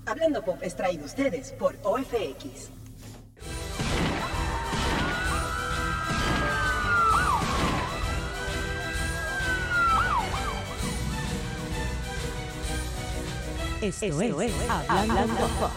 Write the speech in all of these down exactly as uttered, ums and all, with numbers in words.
Hablando Pop es traído a ustedes por O F X. Esto, Esto es, es Hablando, Hablando Pop.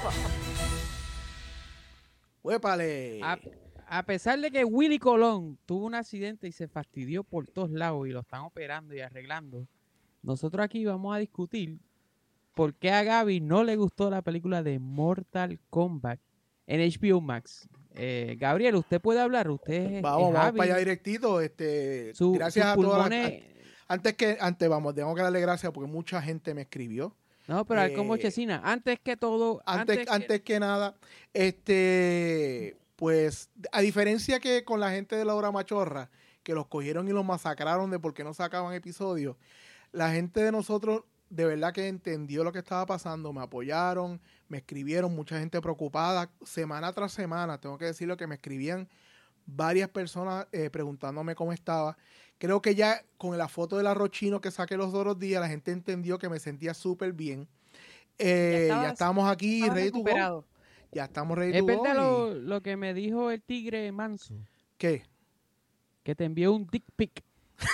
¡Huépale! A, a pesar de que Willy Colón tuvo un accidente y se fastidió por todos lados y lo están operando y arreglando, nosotros aquí vamos a discutir por qué a Gaby no le gustó la película de Mortal Kombat en H B O Max. Eh, Gabriel, ¿usted puede hablar? Usted es, Vamos, es vamos hábil. para allá directito. Este, Su, gracias sus a todas pulmones... las... Antes que, antes vamos, tengo que darle gracias porque mucha gente me escribió. No, pero eh, como Chesina, antes que todo... Antes, Antes, antes que... que nada, este, pues, a diferencia que con la gente de la hora machorra, que los cogieron y los masacraron de por qué no sacaban episodios, la gente de nosotros de verdad que entendió lo que estaba pasando, me apoyaron, me escribieron, mucha gente preocupada, semana tras semana, tengo que decirlo que me escribían varias personas eh, preguntándome cómo estaba. Creo que ya con la foto del arroz chino que saqué los otros días, la gente entendió que me sentía súper bien. Eh, ya, ya estamos aquí, ready to go. Ya estamos ready to go. Es verdad lo, lo que me dijo el tigre manso. ¿Qué? Que te envió un dick pic.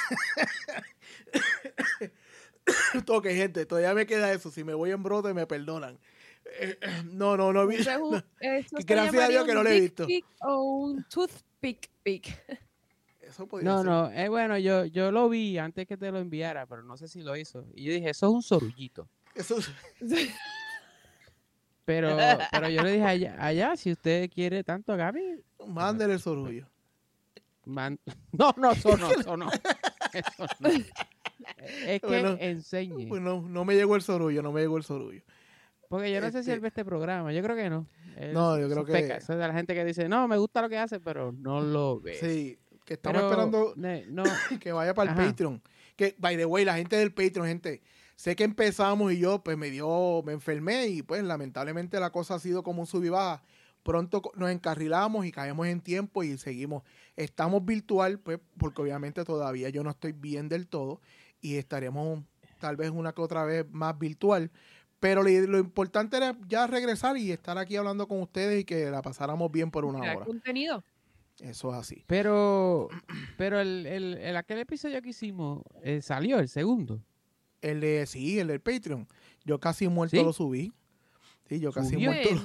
Ok, gente, todavía me queda eso. Si me voy en brote, me perdonan. Eh, no, no, no. no. Gracias a Dios que no lo he visto. ¿Un dick pic o un toothpick pic? Eso podría no, ser. no, eh, bueno, yo, yo lo vi antes que te lo enviara, pero no sé si lo hizo. Y yo dije, eso es un sorullito. Eso es... Pero, pero yo le dije allá, allá, si usted quiere tanto a Gaby, mándele el sorullo. Man... No, no, eso no, eso no. Eso no. Es que bueno, enseñe. Pues no, no me llegó el sorullo, no me llegó el sorullo. Porque yo no este... sé si él ve este programa, yo creo que no. Él, no, yo creo que... peca. Eso es de la gente que dice, no, me gusta lo que hace, pero no lo ve. Sí, que estamos pero, esperando ne, no. que vaya para el Ajá. Patreon. Que, by the way, la gente del Patreon, gente, sé que empezamos y yo pues me dio, me enfermé y pues lamentablemente la cosa ha sido como un sub y baja. Pronto nos encarrilamos y caemos en tiempo y seguimos. Estamos virtual, pues, porque obviamente todavía yo no estoy bien del todo y estaremos tal vez una que otra vez más virtual. Pero lo, lo importante era ya regresar y estar aquí hablando con ustedes y que la pasáramos bien por una hora. Contenido. Eso es así. Pero, pero el, el, el aquel episodio que hicimos eh, salió, el segundo. El de, sí, el del Patreon. Yo casi muerto ¿Sí? lo subí. Sí, yo casi ¿Subió? muerto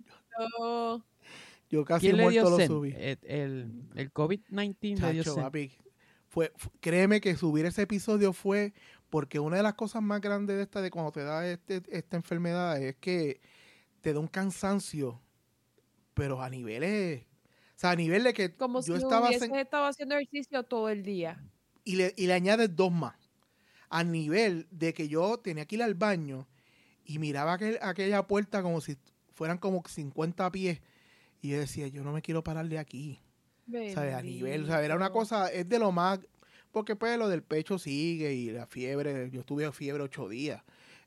lo, Yo casi ¿Quién muerto le dio lo sen? subí. El, el, el COVID diecinueve le dio Chacho, sen. papi, fue, fue, créeme que subir ese episodio fue porque una de las cosas más grandes de esta, de cuando te da este, esta enfermedad, es que te da un cansancio, pero a niveles, o sea, a nivel de que como yo si estaba hubieses sen- estado haciendo ejercicio todo el día. y le, y le añades dos más, a nivel de que yo tenía que ir al baño y miraba aquel, aquella puerta como si fueran como cincuenta pies y yo decía, yo no me quiero parar de aquí. ¿Sabes? A nivel, o sea, era una cosa, es de lo más, porque pues lo del pecho sigue y la fiebre, yo estuve fiebre ocho días,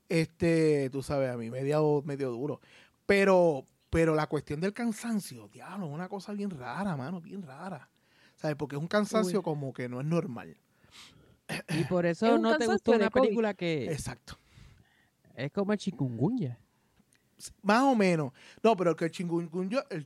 este, tú sabes, a mí medio, medio duro, pero, pero la cuestión del cansancio, diablo, es una cosa bien rara, mano, bien rara, ¿sabes? Porque es un cansancio Uy. como que no es normal. Y por eso no te gustó una película que... Exacto. Es como el chikungunya. Más o menos. No, pero que el chikungunya, el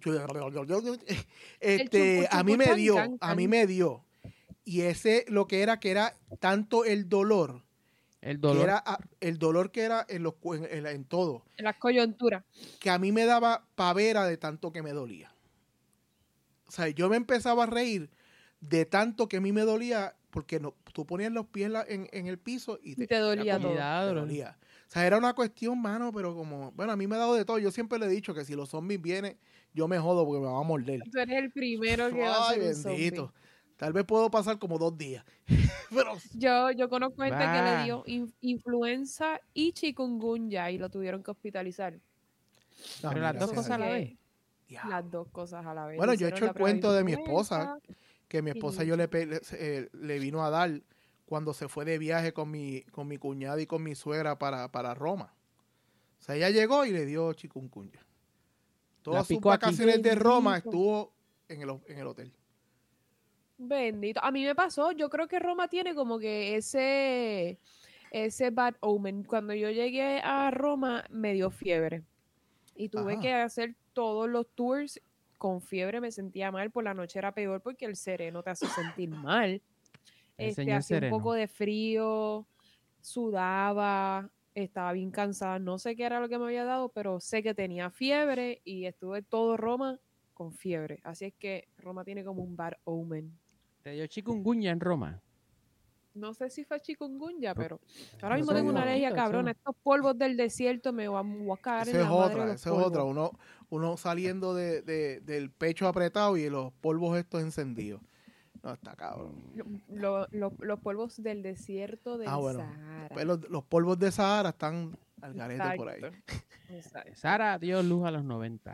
este, a mí me dio, a mí me dio. Y ese lo que era, que era tanto el dolor. El dolor. Que era, el dolor que era en, los, en, en, en todo. En las coyunturas. Que a mí me daba pavera de tanto que me dolía. O sea, yo me empezaba a reír de tanto que a mí me dolía, porque no, tú ponías los pies en, en el piso y te, y te dolía todo. Te dolía. O sea, era una cuestión, mano, pero como... Bueno, a mí me ha dado de todo. Yo siempre le he dicho que si los zombies vienen, yo me jodo porque me van a morder. Tú eres el primero que va a ser un bendito. zombie. Tal vez puedo pasar como dos días. pero... Yo, yo conozco gente bah. que le dio in, influenza y chikungunya y lo tuvieron que hospitalizar. No, pero las dos cosas a la vez. Las dos cosas a la vez. Bueno, yo he hecho el cuento de mi esposa, que mi esposa yo le, le, le vino a dar... cuando se fue de viaje con mi, con mi cuñada y con mi suegra para, para Roma. O sea, ella llegó y le dio chikungunya. Todas sus vacaciones aquí. de Roma estuvo en el, en el hotel. Bendito. A mí me pasó, yo creo que Roma tiene como que ese, ese bad omen. Cuando yo llegué a Roma me dio fiebre. Y tuve Ajá. que hacer todos los tours con fiebre, me sentía mal, por la noche era peor porque el sereno te hace sentir mal. El Este, señor hacía un sereno. poco de frío, sudaba, estaba bien cansada, no sé qué era lo que me había dado, pero sé que tenía fiebre y estuve todo Roma con fiebre. Así es que Roma tiene como un bad omen. Te dio chikungunya en Roma. No sé si fue chikungunya, Por- pero ahora Eso mismo tengo una digo. alergia Eso- cabrona. Estos polvos del desierto me van a cagar Esa en es la madre de otra, los esa es polvos. otra. Uno, uno saliendo de, de- del pecho apretado y los polvos estos encendidos. No, está cabrón. Lo- lo- los polvos del desierto del Ah, bueno. Sahara. Pues los, los polvos de Sahara están al garete por ahí. Exacto, exacto. Sara dio luz a los noventa.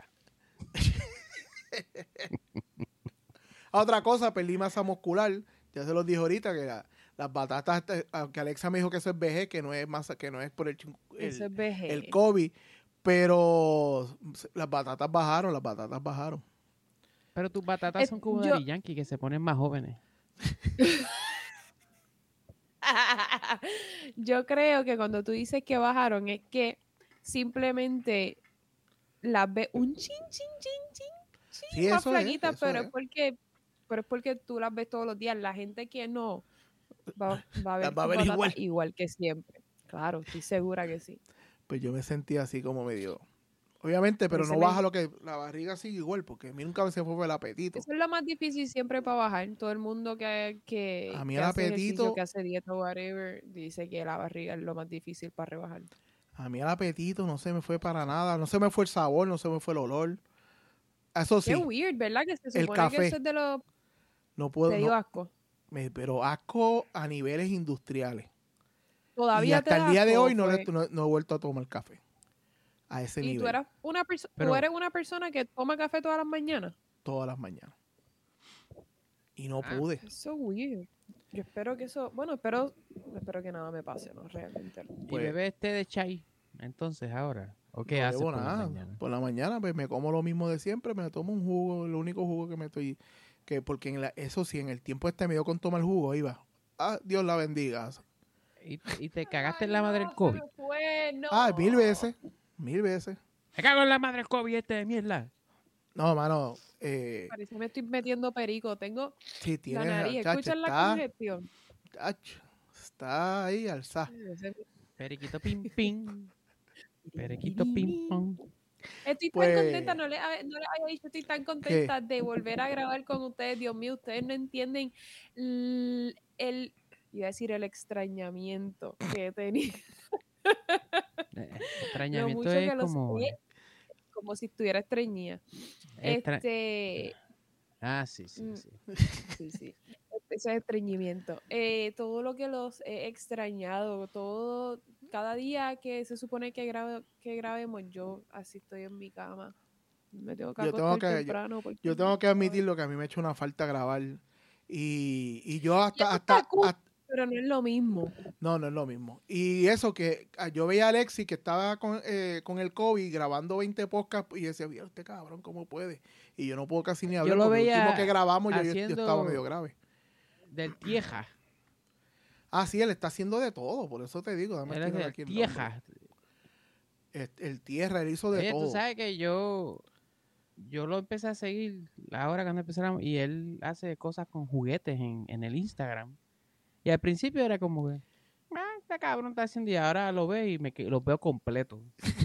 Otra cosa, perdí masa muscular. Ya se los dije ahorita que la- las batatas, este, aunque Alexa me dijo que eso es vejez, que no es masa, que no es por el, chin- Eso el, es vejez. el COVID, pero las batatas bajaron, las batatas bajaron. Pero tus batatas Eh, son como yo- Daddy Yankee, que se ponen más jóvenes. Yo creo que cuando tú dices que bajaron es que simplemente las ves un chin, chin, chin, chin, chin Sí, más eso es, flaquitas, eso pero es. es porque pero es porque tú las ves todos los días. La gente que no va, va a ver, Las va a tus ver batatas igual. igual que siempre. Claro, estoy segura que sí. Pues yo me sentía así como medio... Obviamente, pero Ese no me- baja lo que... La barriga sigue igual, porque a mí nunca se fue el apetito. Eso es lo más difícil siempre para bajar. Todo el mundo que, que, A mí que el hace ejercicio, apetito- que hace dieta o whatever, dice que la barriga es lo más difícil para rebajar. A mí el apetito no se me fue para nada. No se me fue el sabor, no se me fue el olor. Eso sí, Qué weird, ¿verdad? Que se El supone café. que eso es de los... no puedo... Te dio no- asco. me- pero asco a niveles industriales. Y Todavía te hasta el da día de asco, hoy no, fue- le- no- no he vuelto a tomar café. A ese Y nivel. tú, eras una perso- Pero- tú eres una persona que toma café todas las mañanas. Todas las mañanas. Y no Ah. pude. Es so weird. Yo espero que eso... Bueno, espero, espero que nada me pase, ¿no? Realmente. no. Pues- ¿Y bebés té de chai? Entonces, ahora. ¿O qué no haces bebo por la nada. mañana? Por la mañana pues me como lo mismo de siempre, me tomo un jugo, el único jugo que me estoy... que Porque en la- eso sí, en el tiempo este me dio con tomar jugo, iba. Ah, Dios la bendiga. ¿Y, y te cagaste en la Ay, madre no, del COVID? se me fue, no. Ah, mil veces. Mil veces. ¡Me cago en la madre del COVID este de mierda! No, mano. Eh, Parece que me estoy metiendo perico. Tengo sí, la tienes... nariz. chacho, ¿Escuchas la está, congestión? chacho, está ahí alzada. Periquito pim pim. Periquito pim pam. Estoy Pues- tan contenta, no les, hab- no les había dicho, estoy tan contenta de volver a grabar con ustedes. Dios mío, ustedes no entienden l- el, iba a decir el extrañamiento que he tenido. Eh, Lo Extrañamiento mucho es que los como... he- como si estuviera estreñida. extra- Este, Ah, sí, sí, Mm. sí. sí, sí. Ese es estreñimiento. Eh, todo lo que los he extrañado, todo, cada día que se supone que, grabe, que grabemos, yo así estoy en mi cama. Me tengo que Yo tengo acostar que- yo- temprano. porque Yo tengo que no- admitir lo que a mí me ha hecho una falta grabar. Y, y yo hasta... eso hasta, está cool. hasta- Pero no es lo mismo. No, no es lo mismo. Y eso que ah, yo veía a Alexi que estaba con, eh, con el COVID grabando veinte podcasts y decía, mira, este cabrón, ¿cómo puede? Y yo no puedo casi ni hablar lo porque el veía último que grabamos yo, yo- yo haciendo- estaba medio grave. Del tieja. Ah, sí, él está haciendo de todo, por eso te digo. Dame Él es tirar del aquí el nombre. tieja. El, el tierra, él hizo de Oye, todo. tú sabes que yo... Yo lo empecé a seguir ahora cuando empezamos y él hace cosas con juguetes en, en el Instagram. Y al principio era como que, ah, este cabrón está haciendo y ahora lo veo y me que- lo veo completo.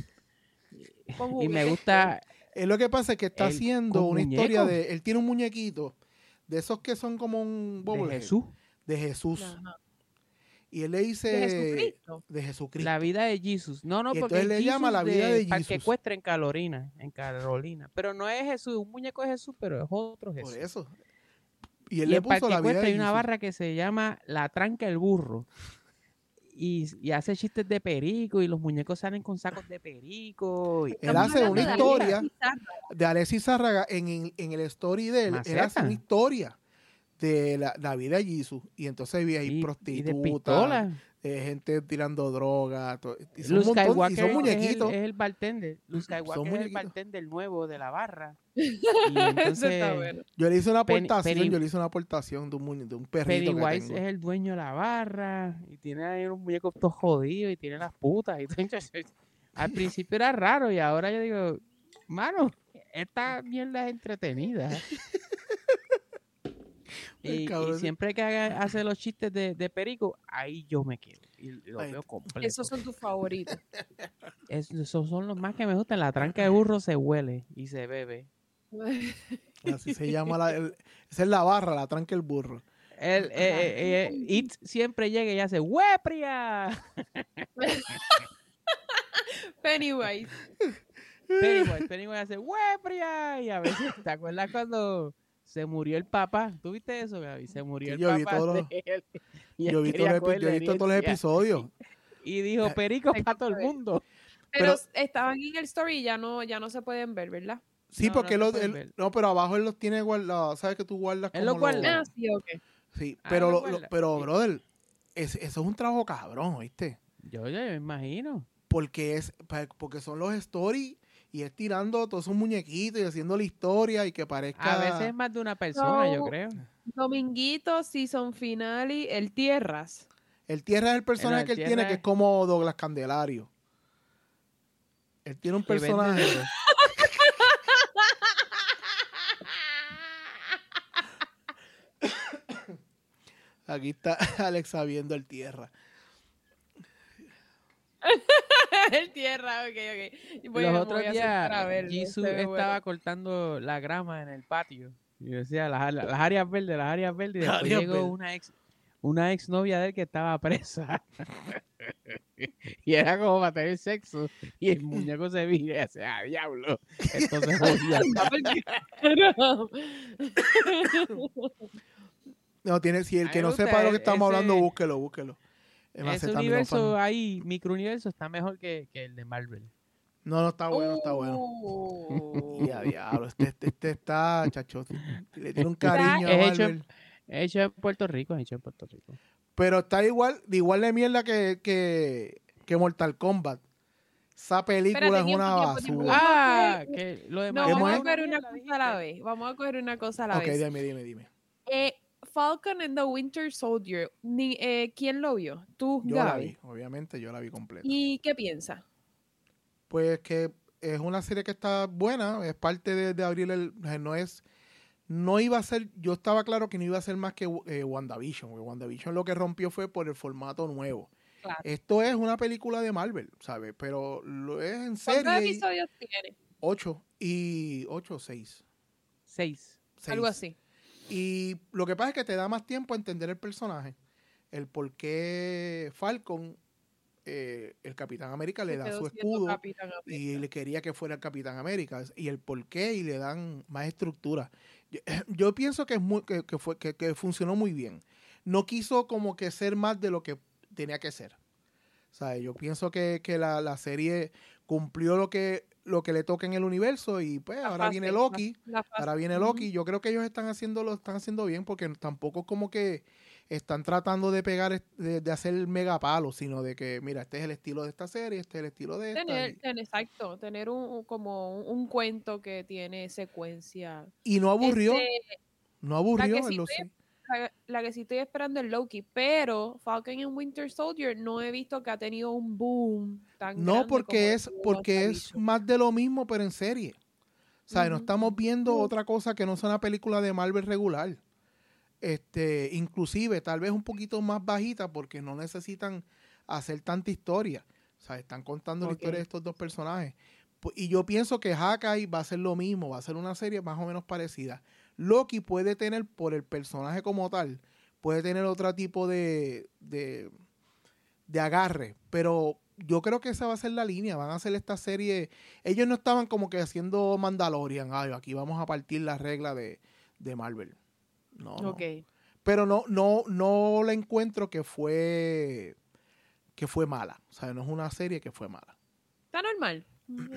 Con Y me juguetes. gusta, Es lo que pasa es que está Él haciendo con una historia muñecos. de... Él tiene un muñequito de esos que son como un de bobblehead, Jesús, de Jesús. Ajá. Y él le dice... De Jesucristo. De Jesucristo. la vida de Jesús. No, no, Y porque entonces le llama Jesus la vida de Parque Jesus. Ecuestre en Carolina, en Carolina. Pero no es Jesús, un muñeco de Jesús, pero es otro Jesús. Por eso. Y él Y le en puso Parque la vida Ecuestre de hay una Jesús. barra que se llama La Tranca el Burro. Y, y hace chistes de perico y los muñecos salen con sacos de perico. y- Él Estamos hace hablando una de la historia vida bizarra. de Alexis Zárraga en, en, en el story de él. Él Maceta. hace una historia de la, la vida de Jesús. Y entonces vi ahí y, y de prostitutas, pistola. eh, gente tirando droga. to- Y son, Luke un montón, y Skywalker son es muñequitos. el, es el bartender. Luke Skywalker es el muñequitos. bartender nuevo de la barra. Y Eso entonces está bueno. Yo le hice una Penny- aportación, Penny- yo le hice una aportación de un, muñe- de un perrito que Pennywise tengo. es el dueño de la barra. Y tiene ahí unos muñecos todos jodidos y tiene las putas. Y todo. Al principio era raro y ahora yo digo, Mano, esta mierda es entretenida. El Y, cabrón. y siempre que haga, hace los chistes de, de Perico, ahí yo me quedo. Y lo Ahí veo está. completo. Esos son tus favoritos. Es- esos son los más que me gustan. La tranca de burro se huele y se bebe. Así se llama. La, el- esa es la barra, la tranca el burro. El, eh, eh, eh, It siempre llega y hace ¡Huepria! Pennywise. Pennywise, Pennywise hace ¡Huepria! Y a veces, ¿te acuerdas cuando se murió el papá? ¿Tú viste eso, Gaby? Se murió Sí, el yo vi papá todos de los- él. Y Yo él he visto, quería los, epi- coger yo he la visto todos los herencia. episodios. Y dijo, Eh, Perico tengo para todo que el ver. mundo. Pero, Pero- estaban en el story y ya no, ya no se pueden ver, ¿verdad? Sí, No, porque no se él, pueden él- ver. no, pero abajo él los tiene guardados. ¿Sabes que tú guardas Él como los guarda. Ah, sí, ok. Sí, Ah, pero, él los lo- lo- guarda. pero Sí. brother, es- eso es un trabajo cabrón, ¿viste? Yo, yo me imagino. Porque es pa- porque son los stories y es tirando todos esos muñequitos y haciendo la historia y que parezca... A veces es más de una persona, yo No. creo. Dominguito, season finale, el Tierras. El Tierra es el personaje el que él Tierra tiene, que es- es como Douglas Candelario. Él tiene un Que vende personaje... de- Aquí está Alexa viendo el Tierra. el Tierra, ok, ok. Voy a- Los me otros voy a días, sentar a verlo, Jisoo se ve estaba bueno. cortando la grama en el patio. Y decía, las, las áreas verdes, las áreas verdes. Y Las después áreas llegó verdes. una ex, una ex novia de él que estaba presa. Y era como para tener sexo. Y el muñeco se vira y hace, ah, diablo. Entonces jodía. No, tiene, si el A que mí no me sepa gusta de lo que e- estamos ese- hablando, búsquelo, búsquelo. Es más, Ese ese también lo universo fan. ahí, microuniverso, está mejor que, que el de Marvel. No, no está bueno, está bueno. Uh. Y a diablo, este, este, este está, chacho, le tiene un Está- cariño a Es hecho, Marvel. es hecho en Puerto Rico, es hecho en Puerto Rico. Pero está igual, de igual de mierda que, que, que Mortal Kombat. Esa película Espérate, es una tiempo, tiempo, tiempo. basura. Ah, que lo de No, ¿Qué vamos más a es? coger una Mierda, cosa a dijiste. la vez. Vamos a coger una cosa a la Ok, vez. dime, dime, dime. Eh, Falcon and the Winter Soldier. Ni, eh, ¿Quién lo vio? Tú, Yo la Gaby. vi, obviamente, yo la vi completa. ¿Y qué piensas? Pues que es una serie que está buena, es parte de, de abrir el... No es... No iba a ser... Yo estaba claro que no iba a ser más que eh, WandaVision, porque WandaVision lo que rompió fue por el formato nuevo. Claro. Esto es una película de Marvel, ¿sabes? Pero lo es en ¿Cuántos serie. y- episodios tiene? Ocho y... Ocho o seis. Seis. Seis. Algo así. Y lo que pasa es que te da más tiempo a entender el personaje. El por qué Falcon, eh, el Capitán América, le Se da quedó su siendo escudo Capitán América. y le quería que fuera el Capitán América. Y el por qué, y le dan más estructura. Yo, yo pienso que, es muy, que, que fue, que, que funcionó muy bien. No quiso como que ser más de lo que tenía que ser. O sea, yo pienso que, que la, la serie cumplió lo que, lo que le toca en el universo y pues La ahora fase, viene la- Loki. la fase. Ahora viene Ujú. Loki. Yo creo que ellos están haciendo lo están haciendo bien porque tampoco como que están tratando de pegar, est- de, de hacer el mega palo, sino de que, mira, este es el estilo de esta serie, este es el estilo de esta. Tener, Y, tener- exacto, tener un, un- como un, un cuento que tiene secuencia. y no aburrió, Este, no aburrió. que en sí los- estoy- la, la que sí estoy esperando es Loki, pero Falcon and Winter Soldier no he visto que ha tenido un boom tan No, grande porque como es, tuvo porque es WandaVision. más de lo mismo, pero en serie. O sea, no Ujú. estamos viendo Ujú. otra cosa que no sea una película de Marvel regular. Este, inclusive, tal vez un poquito más bajita porque no necesitan hacer tanta historia. O sea, están contando la Ok. historia de estos dos personajes. Pu- Y yo pienso que Hawkeye va a ser lo mismo, va a ser una serie más o menos parecida. Loki puede tener, por el personaje como tal, puede tener otro tipo de, de, de agarre, pero yo creo que esa va a ser la línea, van a hacer esta serie. Ellos no estaban como que haciendo Mandalorian, ay, aquí vamos a partir la regla de, de Marvel. No, no. Ok. Pero no, no, no la encuentro que fue que fue mala. O sea, no es una serie que fue mala. Está normal. Ujú.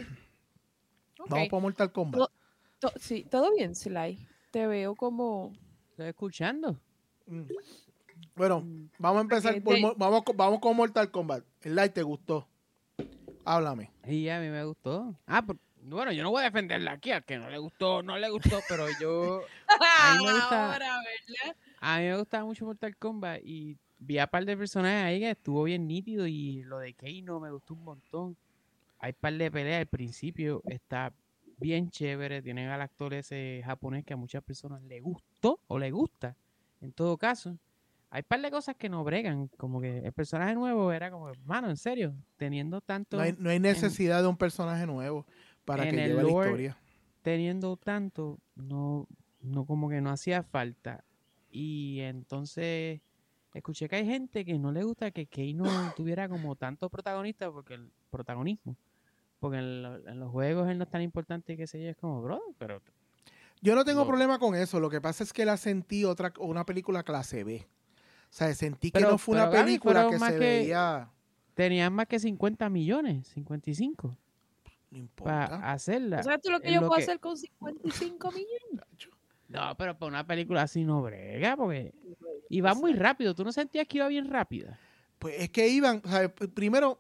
Ok. Vamos para Mortal Kombat. No. To- sí, todo bien, Sly. Te veo como... ¿Estás escuchando? Mm. Bueno, Mm. vamos a empezar Ok, por de- mo- vamos, con- vamos con Mortal Kombat. El like te gustó. Háblame. Y a mí me gustó. Ah, por- bueno, yo no voy a defenderla aquí, al que no le gustó, no le gustó, pero yo, A mí me gusta- Ahora, ¿verdad? a mí me gustaba mucho Mortal Kombat y vi a par de personajes ahí que estuvo bien nítido y lo de Kano me gustó un montón. Hay par de peleas al principio, está bien chévere. Tienen al actor ese japonés que a muchas personas le gustó o le gusta. En todo caso, hay un par de cosas que no bregan. Como que el personaje nuevo era como, mano, en serio, teniendo tanto... No hay, no hay necesidad en, de un personaje nuevo para que lleve la historia. Teniendo tanto, no, no como que no hacía falta. Y entonces escuché que hay gente que no le gusta que Keino tuviera como tanto protagonista, porque el protagonismo, porque en, lo, en los juegos él no es tan importante que se yo, es como, bro, pero... Yo no tengo lo... problema con eso, lo que pasa es que la sentí otra una película clase B. O sea, sentí que pero, no fue una película Gaby, que se que veía... Tenían más que cincuenta millones, cincuenta y cinco. No importa. Para hacerla. ¿Sabes tú lo que yo lo puedo que... hacer con cincuenta y cinco millones? No, pero para una película así no brega, porque iba muy rápido. ¿Tú no sentías que iba bien rápida? Pues es que iban, o sea, primero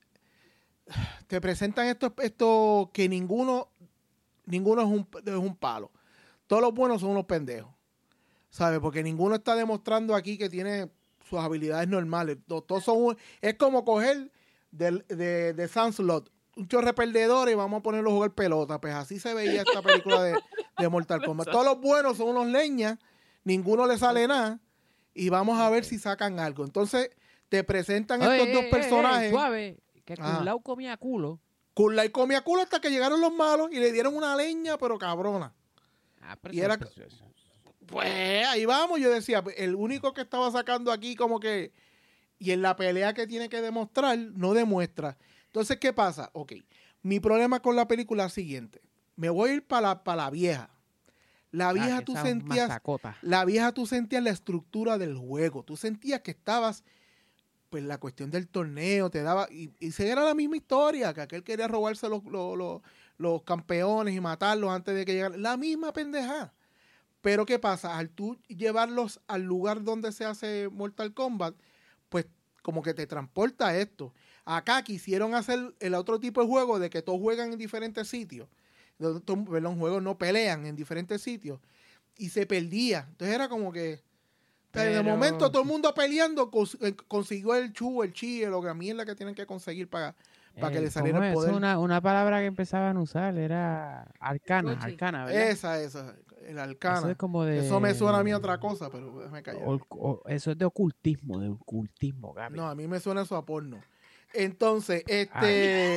te presentan esto, esto que ninguno, ninguno es un, es un palo. Todos los buenos son unos pendejos, ¿sabes? Porque ninguno está demostrando aquí que tiene sus habilidades normales. Todos son, es como coger de, de, de Sunslot un chorre perdedor y vamos a ponerlo a jugar pelota. Pues así se veía esta película de, de Mortal Kombat. Todos los buenos son unos leñas, ninguno le sale nada y vamos a ver si sacan algo. Entonces te presentan Oye, estos eh, dos eh, personajes. Eh, suave, que Kun-Lao comía culo. Kun-Lao comía culo hasta que llegaron los malos y le dieron una leña, pero cabrona. Ah, pero y eso, era, pues, eso. pues ahí vamos. Yo decía, el único que estaba sacando aquí como que, y en la pelea que tiene que demostrar, no demuestra. Entonces, ¿qué pasa? Ok, mi problema con la película es el siguiente. Me voy a ir para la, para la vieja. La vieja, ah, tú sentías, masacota. La vieja tú sentías la estructura del juego. Tú sentías que estabas, pues la cuestión del torneo te daba, y, y se era la misma historia, que aquel quería robarse los, los, los, los campeones y matarlos antes de que llegaran. La misma pendejada. Pero ¿qué pasa? Al tú llevarlos al lugar donde se hace Mortal Kombat, pues como que te transporta a esto. Acá quisieron hacer el otro tipo de juego de que todos juegan en diferentes sitios. Los juegos no pelean en diferentes sitios. Y se perdía. Entonces era como que... Pero, de momento todo el mundo peleando cons consiguió el chu, el chi, lo que mierda que tienen que conseguir para, para eh, que le saliera el poder. Es una, una palabra que empezaban a usar era arcana, Ochi. arcana, ¿verdad? Esa, esa, el arcana. Eso es como de... Eso me suena a mí otra cosa, pero déjame callar. O, o, eso es de ocultismo, de ocultismo, Gaby. No, a mí me suena eso a porno. Entonces, este...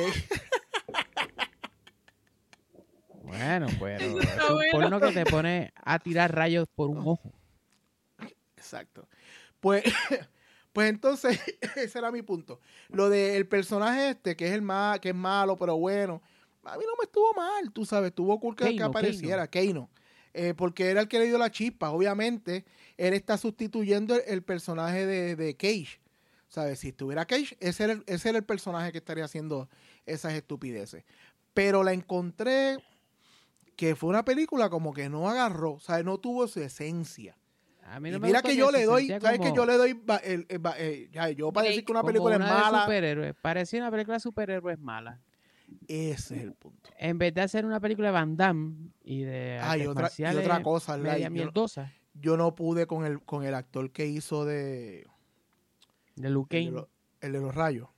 Bueno, pero es un porno que te pone a tirar rayos por un ojo. Exacto. Pues, pues entonces, ese era mi punto. Lo del personaje este, que es el más, que es malo, pero bueno, a mí no me estuvo mal, tú sabes, estuvo cool que, Keino, que apareciera, Keino. Eh, porque era el que le dio la chispa. Obviamente, él está sustituyendo el, el personaje de, de Cage. ¿Sabes? Si estuviera Cage, ese era, el, ese era el personaje que estaría haciendo esas estupideces. Pero la encontré que fue una película como que no agarró, o sea, no tuvo su esencia. A mí no y me mira que yo le doy, ¿sabes como... que yo le doy? El, el, el, el, ya, yo para decir que una película una es mala. Superhéroes. Parecía una película de superhéroes mala. Ese es el punto. En vez de hacer una película de Van Damme y de ah, y otra, y otra cosa, media yo, no, yo no pude con el, con el actor que hizo de... De Luke Kane. El de, lo, el de los rayos.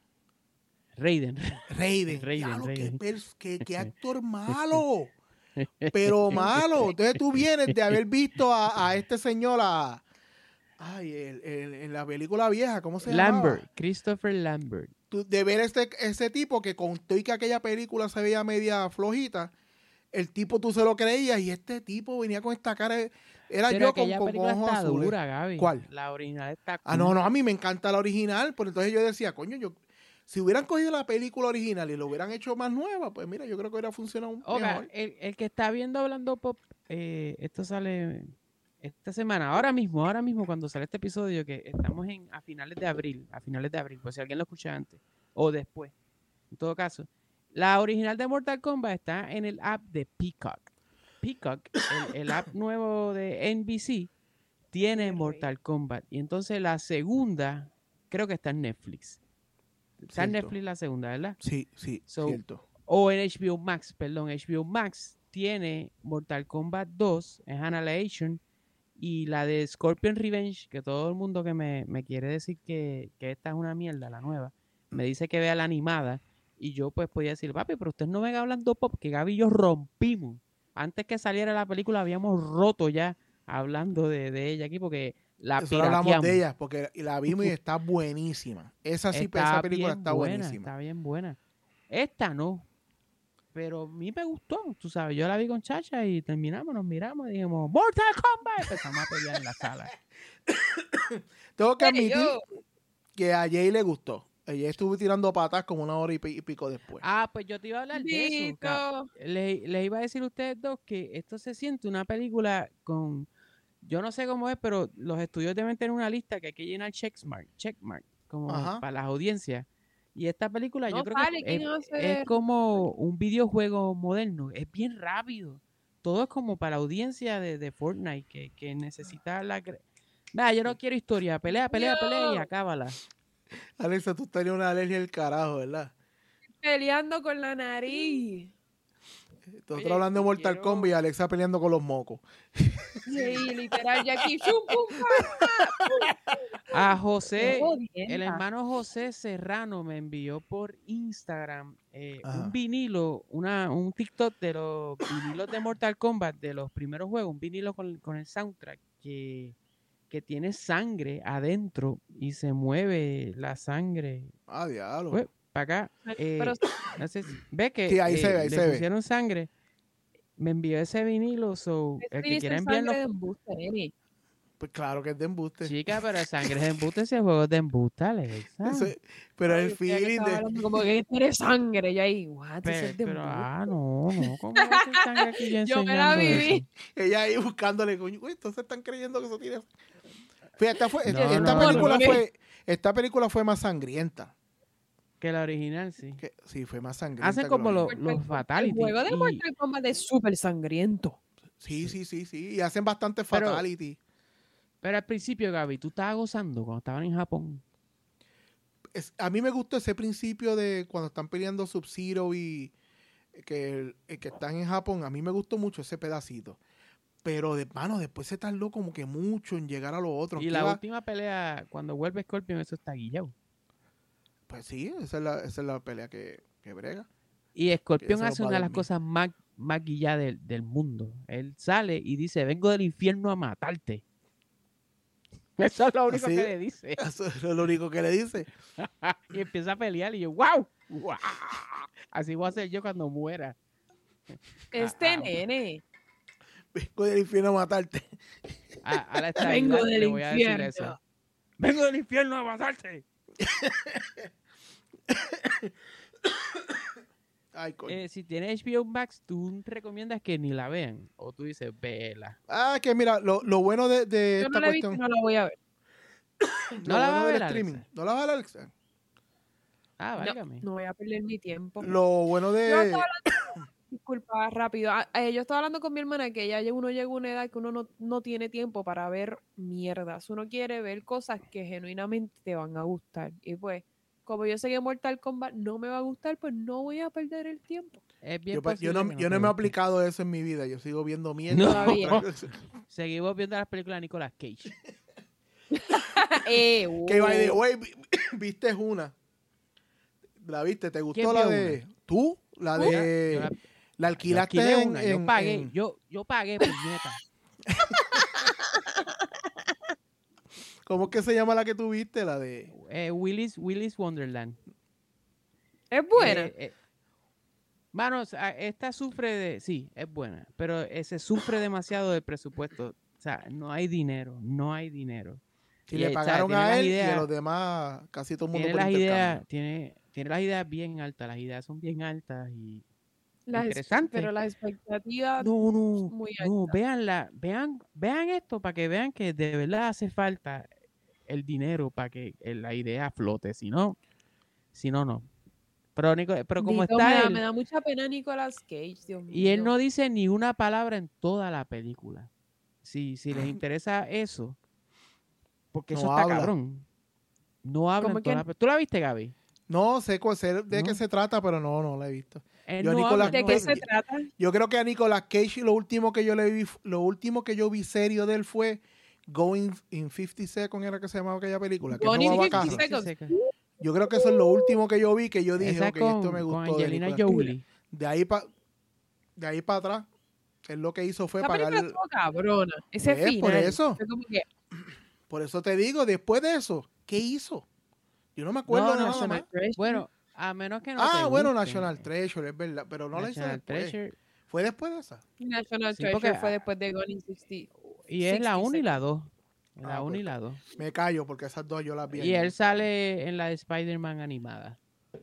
Raiden. Raiden. Raiden, Claro, Raiden. Qué, qué, qué actor malo. Pero malo. Entonces tú vienes de haber visto a, a este señor, a... Ay, el, el, en la película vieja, ¿cómo se llama? Lambert, llamaba? Christopher Lambert. Tú, de ver este, ese tipo que contó y que aquella película se veía media flojita, el tipo tú se lo creías y este tipo venía con esta cara... Era pero yo con, con ojos está azules. Dura, Gaby. ¿Cuál? La original está cool. Ah, no, no, a mí me encanta la original, pero entonces yo decía, coño, yo... Si hubieran cogido la película original y lo hubieran hecho más nueva, pues mira, yo creo que hubiera funcionado un Oiga, mejor. El, el que está viendo Hablando Pop, eh, esto sale esta semana, ahora mismo, ahora mismo cuando sale este episodio, que estamos en a finales de abril, a finales de abril, pues si alguien lo escucha antes o después, en todo caso, la original de Mortal Kombat está en el app de Peacock. Peacock, el, el app nuevo de N B C, tiene Mortal Kombat. Y entonces la segunda, creo que está en Netflix. Está en Netflix la segunda, ¿verdad? Sí, sí, so, cierto. O en H B O Max, perdón, H B O Max tiene Mortal Kombat dos en Annihilation y la de Scorpion Revenge, que todo el mundo que me, me quiere decir que, que esta es una mierda, la nueva, me dice que vea la animada Y yo pues podía decir, papi, pero ustedes no ven hablando pop, que Gaby y yo rompimos. Antes que saliera la película habíamos roto ya hablando de, de ella aquí porque la Eso hablamos pirateamos. de ella, porque la vimos y está buenísima. Esa sí, Está esa película bien está buena, buenísima. Está bien buena. Esta no. Pero a mí me gustó, tú sabes. Yo la vi con Chacha y terminamos, nos miramos y dijimos, ¡Mortal Kombat! Y empezamos a pelear en la sala. Tengo que Hey, admitir yo. que a Jay le gustó. Ella estuvo tirando patas como una hora y, pi- y pico después. Ah, pues yo te iba a hablar de eso. ca- Bendito. Les, les iba a decir a ustedes dos que esto se siente una película con... Yo no sé cómo es, pero los estudios deben tener una lista que hay que llenar checkmark, checkmark como Ajá. para las audiencias. Y esta película No yo creo sale, que ¿quién es, hace? es como un videojuego moderno. Es bien rápido. Todo es como para la audiencia de, de Fortnite que, que necesita la... cre- Nah, yo no quiero historia. Pelea, pelea, pelea y No. acábala. Alexa, tú tenías una alergia del carajo, ¿verdad? Peleando con la nariz. Nosotros Oye, hablando de Mortal quiero- Kombat y Alexa peleando con los mocos. Sí, literal, Jackie. ¡Chum, pum, pa! A Qué José, jodienda. el hermano José Serrano me envió por Instagram eh, Ajá. un vinilo, una, un TikTok de los vinilos de Mortal Kombat, de los primeros juegos, un vinilo con, con el soundtrack que, que tiene sangre adentro y se mueve la sangre Ah, diablo. para acá. Eh, Pero no sé si- ve que Sí, ahí eh, se ve, ahí le se ve. pusieron sangre. Me envió ese vinilo, so, eso el que dice quiera sangre enviarnos. de embuste, nene. Pues claro que es de embuste. Chica, pero sangre es de embuste, ese juego es de embuste, Alexa. Ese- pero Ay, el yo creía que feeling estaba de... hablando como que tiene sangre. Y ahí, what, eso Pero, es de pero, embuste. ah, no, no, ¿cómo va a ser sangre aquí yo Yo me la enseñando viví. eso? Ella ahí buscándole, coño, uy, entonces están creyendo que eso tiene... Fíjate, esta, fue, No, esta no, película no. fue... Esta película fue más sangrienta. Que la original, sí. Que, sí, fue más sangrienta. Hacen que como la lo- original. los Fatality. El juego de y- Mortal Kombat es súper sangriento. Sí, sí, sí, sí. Y hacen bastante Pero- fatality. pero al principio, Gaby, tú estabas gozando cuando estaban en Japón. Es- a mí me gustó ese principio de cuando están peleando Sub-Zero y que, el- el que están en Japón. A mí me gustó mucho ese pedacito. Pero, de mano, después se tardó como que mucho en llegar a lo otro. Y Que la iba- última pelea, cuando vuelve Scorpion, eso está guillado. Pues sí, esa es la, esa es la pelea que, que brega. Y Scorpion se los hace va a una de las dormir. cosas más, más guilladas del, del mundo. Él sale y dice, vengo del infierno a matarte. Eso es lo único Así- que le dice. Eso es lo único que le dice. Y empieza a pelear y yo, ¡wow! ¡Wow! Así voy a hacer yo cuando muera. Este Caramba. nene. Vengo del infierno a matarte. A, a la estabilidad Vengo le del voy a decir infierno. eso. Vengo del infierno a matarte. Ay, coño. Eh, si tienes H B O Max, tú recomiendas que ni la vean. O tú dices, vela. Ah, que mira, lo, lo bueno de, de Yo esta no la he visto y cuestión, no la voy a ver. lo ¿No la vas bueno a del ver, streaming. Alexa? ¿No la vas a ver, Alexa? Ah, No, válgame. no voy a perder mi tiempo. Lo bueno Yo de... estaba hablando, disculpa, rápido. Ah, eh, yo estaba hablando con mi hermana que ya uno llega a una edad que uno no, no tiene tiempo para ver mierdas. Uno quiere ver cosas que genuinamente te van a gustar. Y pues, como yo sé que Mortal Kombat no me va a gustar, pues no voy a perder el tiempo. Es bien Yo, pa- yo posible no, que yo te no me he guste. aplicado eso en mi vida. Yo sigo viendo mierda. No. Todavía. Seguimos viendo las películas de Nicolas Cage. eh, Que by the uh, way, vi- viste una. ¿La viste? ¿Te gustó ¿Quién la vio de... ¿Tú? La Yo de... la- La yo alquilaste alquilé en... una, en- yo pagué, en- yo, yo pagué, puñeta. ¿Cómo es que se llama la que tú viste? La de... Eh, Willis, Willis Wonderland. es buena. Eh, eh, Mano, o sea, esta sufre de... Sí, es buena, pero eh, se sufre demasiado del presupuesto. O sea, no hay dinero, no hay dinero. Si Y, le o sea, pagaron tiene a las él y ideas- a los demás, casi todo el mundo tiene por las intercambio. ideas, tiene, tiene las ideas bien altas, las ideas son bien altas y Las- interesante. pero las expectativas no, no, muy no, altas. véanla, vean, vean esto para que vean que de verdad hace falta el dinero para que eh, la idea flote, si no, si no, no. Pero, Nico- pero como Dito, está me, da, él, me da mucha pena Nicolas Cage, Dios mío. y él no dice ni una palabra en toda la película. Si, si les interesa eso, porque eso No está habla. cabrón. No habla ¿Cómo en que toda la no? pe- ¿Tú la viste, Gaby? No sé, cu- sé de No. qué se trata, pero no, no la he visto. Él Yo, no Nicolas- habla, ¿De no qué habla. se trata? Yo creo que a Nicolas Cage lo último que yo le vi, lo último que yo vi serio de él fue Going in fifty Seconds, era que se llamaba aquella película. Que Gone no in va fifty carro. Seconds. Seca. Yo creo que eso es lo último que yo vi, que yo dije, Esa ok, con, esto me con gustó. de Angelina Nicolas Cage. Jolie. De ahí para de ahí para atrás, él lo que hizo fue Esa pagar. película estuvo cabrona. Ese Pues, final. por eso. Fue como que, Por eso te digo, después de eso, ¿qué hizo? Yo no me acuerdo No, de nada National más. Treasure. Bueno, a menos que no Ah, te bueno, guste. National Treasure, es verdad, pero no la hizo National después. Treasure. ¿Fue después de esa? National Sí, Treasure porque- fue después de Gone in sesenta. Y es la uno y la sesenta dos. La Ah, uno pues, y la dos. Me callo porque esas dos yo las vi. Y ayer. él sale en la de Spider-Man animada.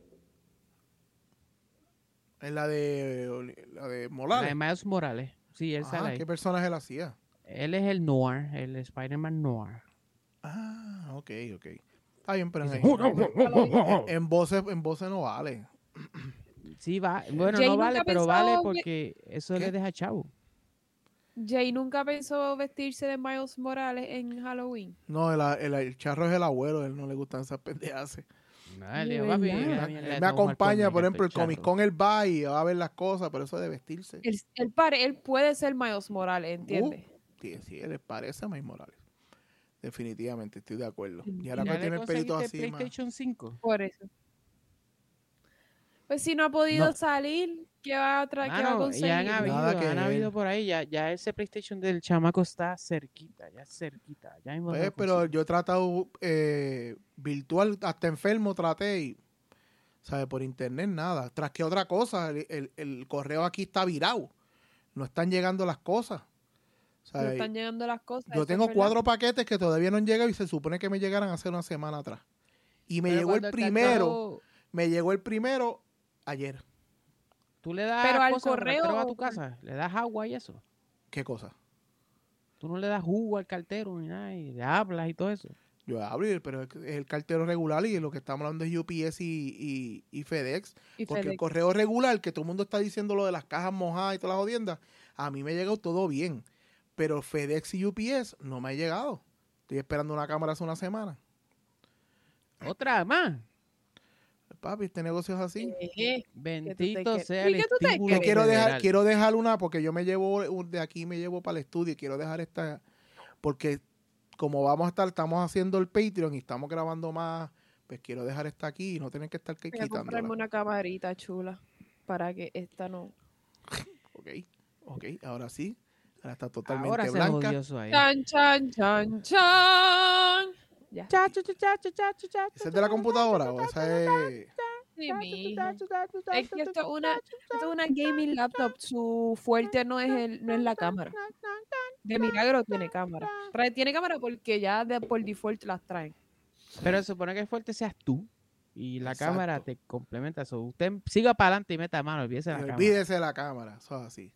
En la de, la de La de Morales. Miles Morales. Sí, él Ah, sale ahí. ¿qué personaje él hacía? Él es el Noir, el Spider-Man Noir. Ah, ok, ok. Está bien, pero en, Dice, en, en voces, en voces no vale. Sí, va. Bueno, Jay no nunca vale, pero pensó vale que- porque eso ¿Qué? le deja chavo. Jay nunca pensó vestirse de Miles Morales en Halloween. No, el, el, el charro es el abuelo, a él no le gustan esas pendejas. No, él De dijo, papi, verdad. que la Él mierda me de Tom acompaña, Harper, por me ejemplo, el encanta Comic charro. Con, él va y va a ver las cosas, pero eso de vestirse. Él, él, pare, él puede ser Miles Morales, ¿entiendes? Uh, sí, sí, él parece a Miles Morales. Definitivamente, estoy de acuerdo. Y ¿Ya ahora que le tiene el pelito conseguiste así, más. PlayStation cinco? Por eso. Pues si no ha podido No. salir, ¿qué va a, tra qué va a Mano, conseguir? ya han habido, Nada que han ver. habido por ahí, ya, ya ese PlayStation del chamaco está cerquita, ya cerquita. Ya mismo Pues, lo pero consigo. yo he tratado eh, virtual, hasta enfermo traté y, ¿sabes? Por internet nada. Tras que otra cosa, el, el- el correo aquí está virado. No están llegando las cosas. No ¿Sabes? están llegando las cosas. Yo eso es tengo verdad. cuatro paquetes que todavía no han llegado y se supone que me llegaran hace una semana atrás. Y me Pero llegó el cuando primero, cartero- me llegó el primero ayer. Tú le das Pero al cosas cuando el cartero va a tu correo- casa, le das agua y eso. ¿Qué cosa? Tú no le das jugo al cartero ni nada, y le hablas y todo eso. Yo abrí, pero es el cartero regular y lo que estamos hablando es U P S y, y, y FedEx. Y Porque el FedEx. correo regular, que todo el mundo está diciendo lo de las cajas mojadas y todas las jodiendas, a mí me ha llegado todo bien. Pero FedEx y U P S no me ha llegado. Estoy esperando una cámara hace una semana. Otra más. Papi, este negocio es así. Eh, Bendito que- sea ¿Y el qué tú te estímulo crees? Que quiero dejar, federal. quiero dejar una, porque yo me llevo un- de aquí, me llevo para el estudio y quiero dejar esta, porque como vamos a estar, estamos haciendo el Patreon y estamos grabando más, pues quiero dejar esta aquí y no tener que estar que voy a comprarme quitándola. una camarita chula para que esta no... Ok, ok, ahora sí. Ahora está totalmente Ahora se blanca. jodió eso ahí. Chan, chan, chan, chan. Ya. Chacho, chacho, chacho, chacho, chacho, ¿Esa es de la computadora o esa es...? Sí, mijo. Es que esto es una, esto es una gaming laptop. Su fuerte no es el, no es la cámara. De milagro tiene cámara. Trae- Tiene cámara porque ya de, por default las traen. Pero se supone que el fuerte seas tú. Y la Exacto. cámara te complementa eso. Usted siga para adelante y meta mano, olvídese de la Y cámara. olvídese de la cámara, eso es así.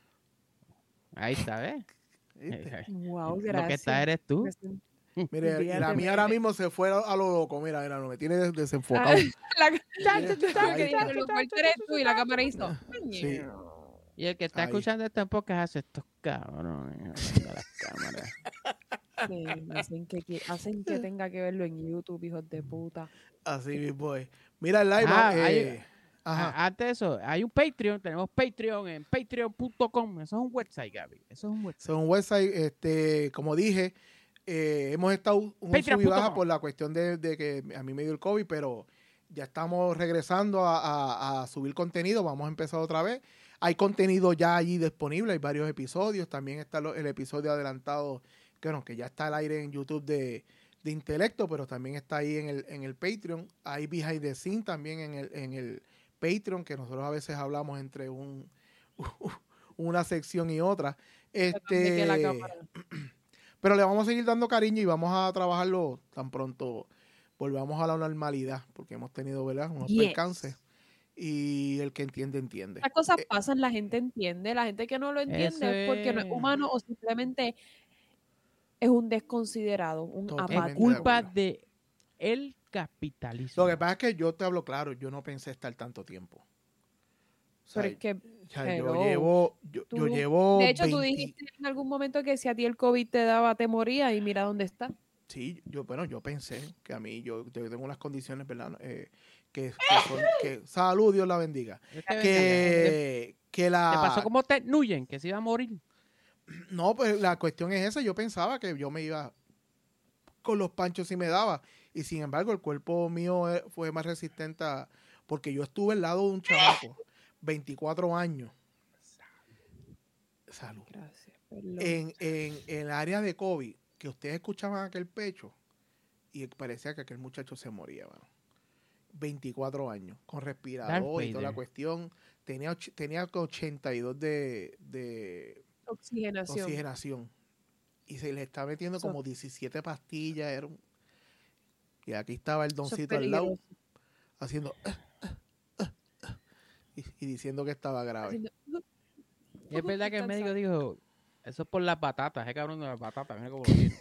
Ahí está, ¿ves? ¿Viste? Wow, Lo gracias. que está eres tú. Mire, y la Olvídate, mía ahora mire. mismo se fue a a lo loco. Mira, mira, no me tiene des- desenfocado. La, Ahí está. que dijo, lo fuerte eres tú y la cámara hizo. Sí. Y el que está Ahí. escuchando esto en podcast hace estos cabrones. hablando a las cámaras. Sí, hacen que, que- hacen que tenga que verlo en YouTube, hijos de puta. Así mismo es. Mira el live. Ah, eh, hay- ajá. Ah, Antes de eso, hay un Patreon, tenemos Patreon en patreon punto com. Eso es un website, Gaby. Eso es un website. Es un website, este, como dije, eh, hemos estado un Patreon sub y baja punto com. por la cuestión de, de que a mí me dio el COVID, pero ya estamos regresando a, a- a subir contenido. Vamos a empezar otra vez. Hay contenido ya allí disponible, hay varios episodios. También está lo- el episodio adelantado, que, bueno, que ya está al aire en YouTube de, de Intelecto, pero también está ahí en el, en el Patreon. Hay Behind the Scene también en el, en el Patreon, que nosotros a veces hablamos entre un una sección y otra. También que la Este, cámara. pero le vamos a seguir dando cariño y vamos a trabajarlo tan pronto volvamos a la normalidad, porque hemos tenido, ¿verdad?, unos Yes. percances. Y el que entiende, entiende. Las cosas Eh, pasan, la gente entiende. La gente que no lo entiende Eso es porque no es es. humano o simplemente es un desconsiderado, un Totalmente Es de apático. culpa acuerdo. de el capitalismo. Lo que pasa es que yo te hablo claro, yo no pensé estar tanto tiempo. O sea, Pero es que, o sea, yo hello, llevo, yo, yo tú- llevo de hecho, tú veinte dijiste en algún momento que si a ti el COVID te daba, te moría y mira dónde está. Sí, yo, bueno, yo pensé que a mí, yo, yo tengo unas condiciones, ¿verdad? Eh, que, que son, que, salud, Dios la bendiga. Dios te bendiga. Que, que la... Te pasó como Ted Nugent, que se iba a morir. No, pues la cuestión es esa. Yo pensaba que yo me iba con los panchos si me daba. Y sin embargo, el cuerpo mío eh, fue más resistente a, porque yo estuve al lado de un chamaco, veinticuatro años. Salud. Gracias. Perdón. En, en, en el área de COVID, que ustedes escuchaban aquel pecho y parecía que aquel muchacho se moría, mano. veinticuatro años, con respirador y toda la cuestión. Tenía, och- tenía ochenta y dos de, de Oxigenación. oxigenación. Y se le está metiendo Eso- como diecisiete pastillas. Era un... Y aquí estaba el Eso es doncito al lado peligroso. haciendo... y, y diciendo que estaba grave. Haciendo- Y es verdad que el médico Descansar. dijo, eso es por las batatas, ese cabrón de las batatas, mira cómo lo tiene.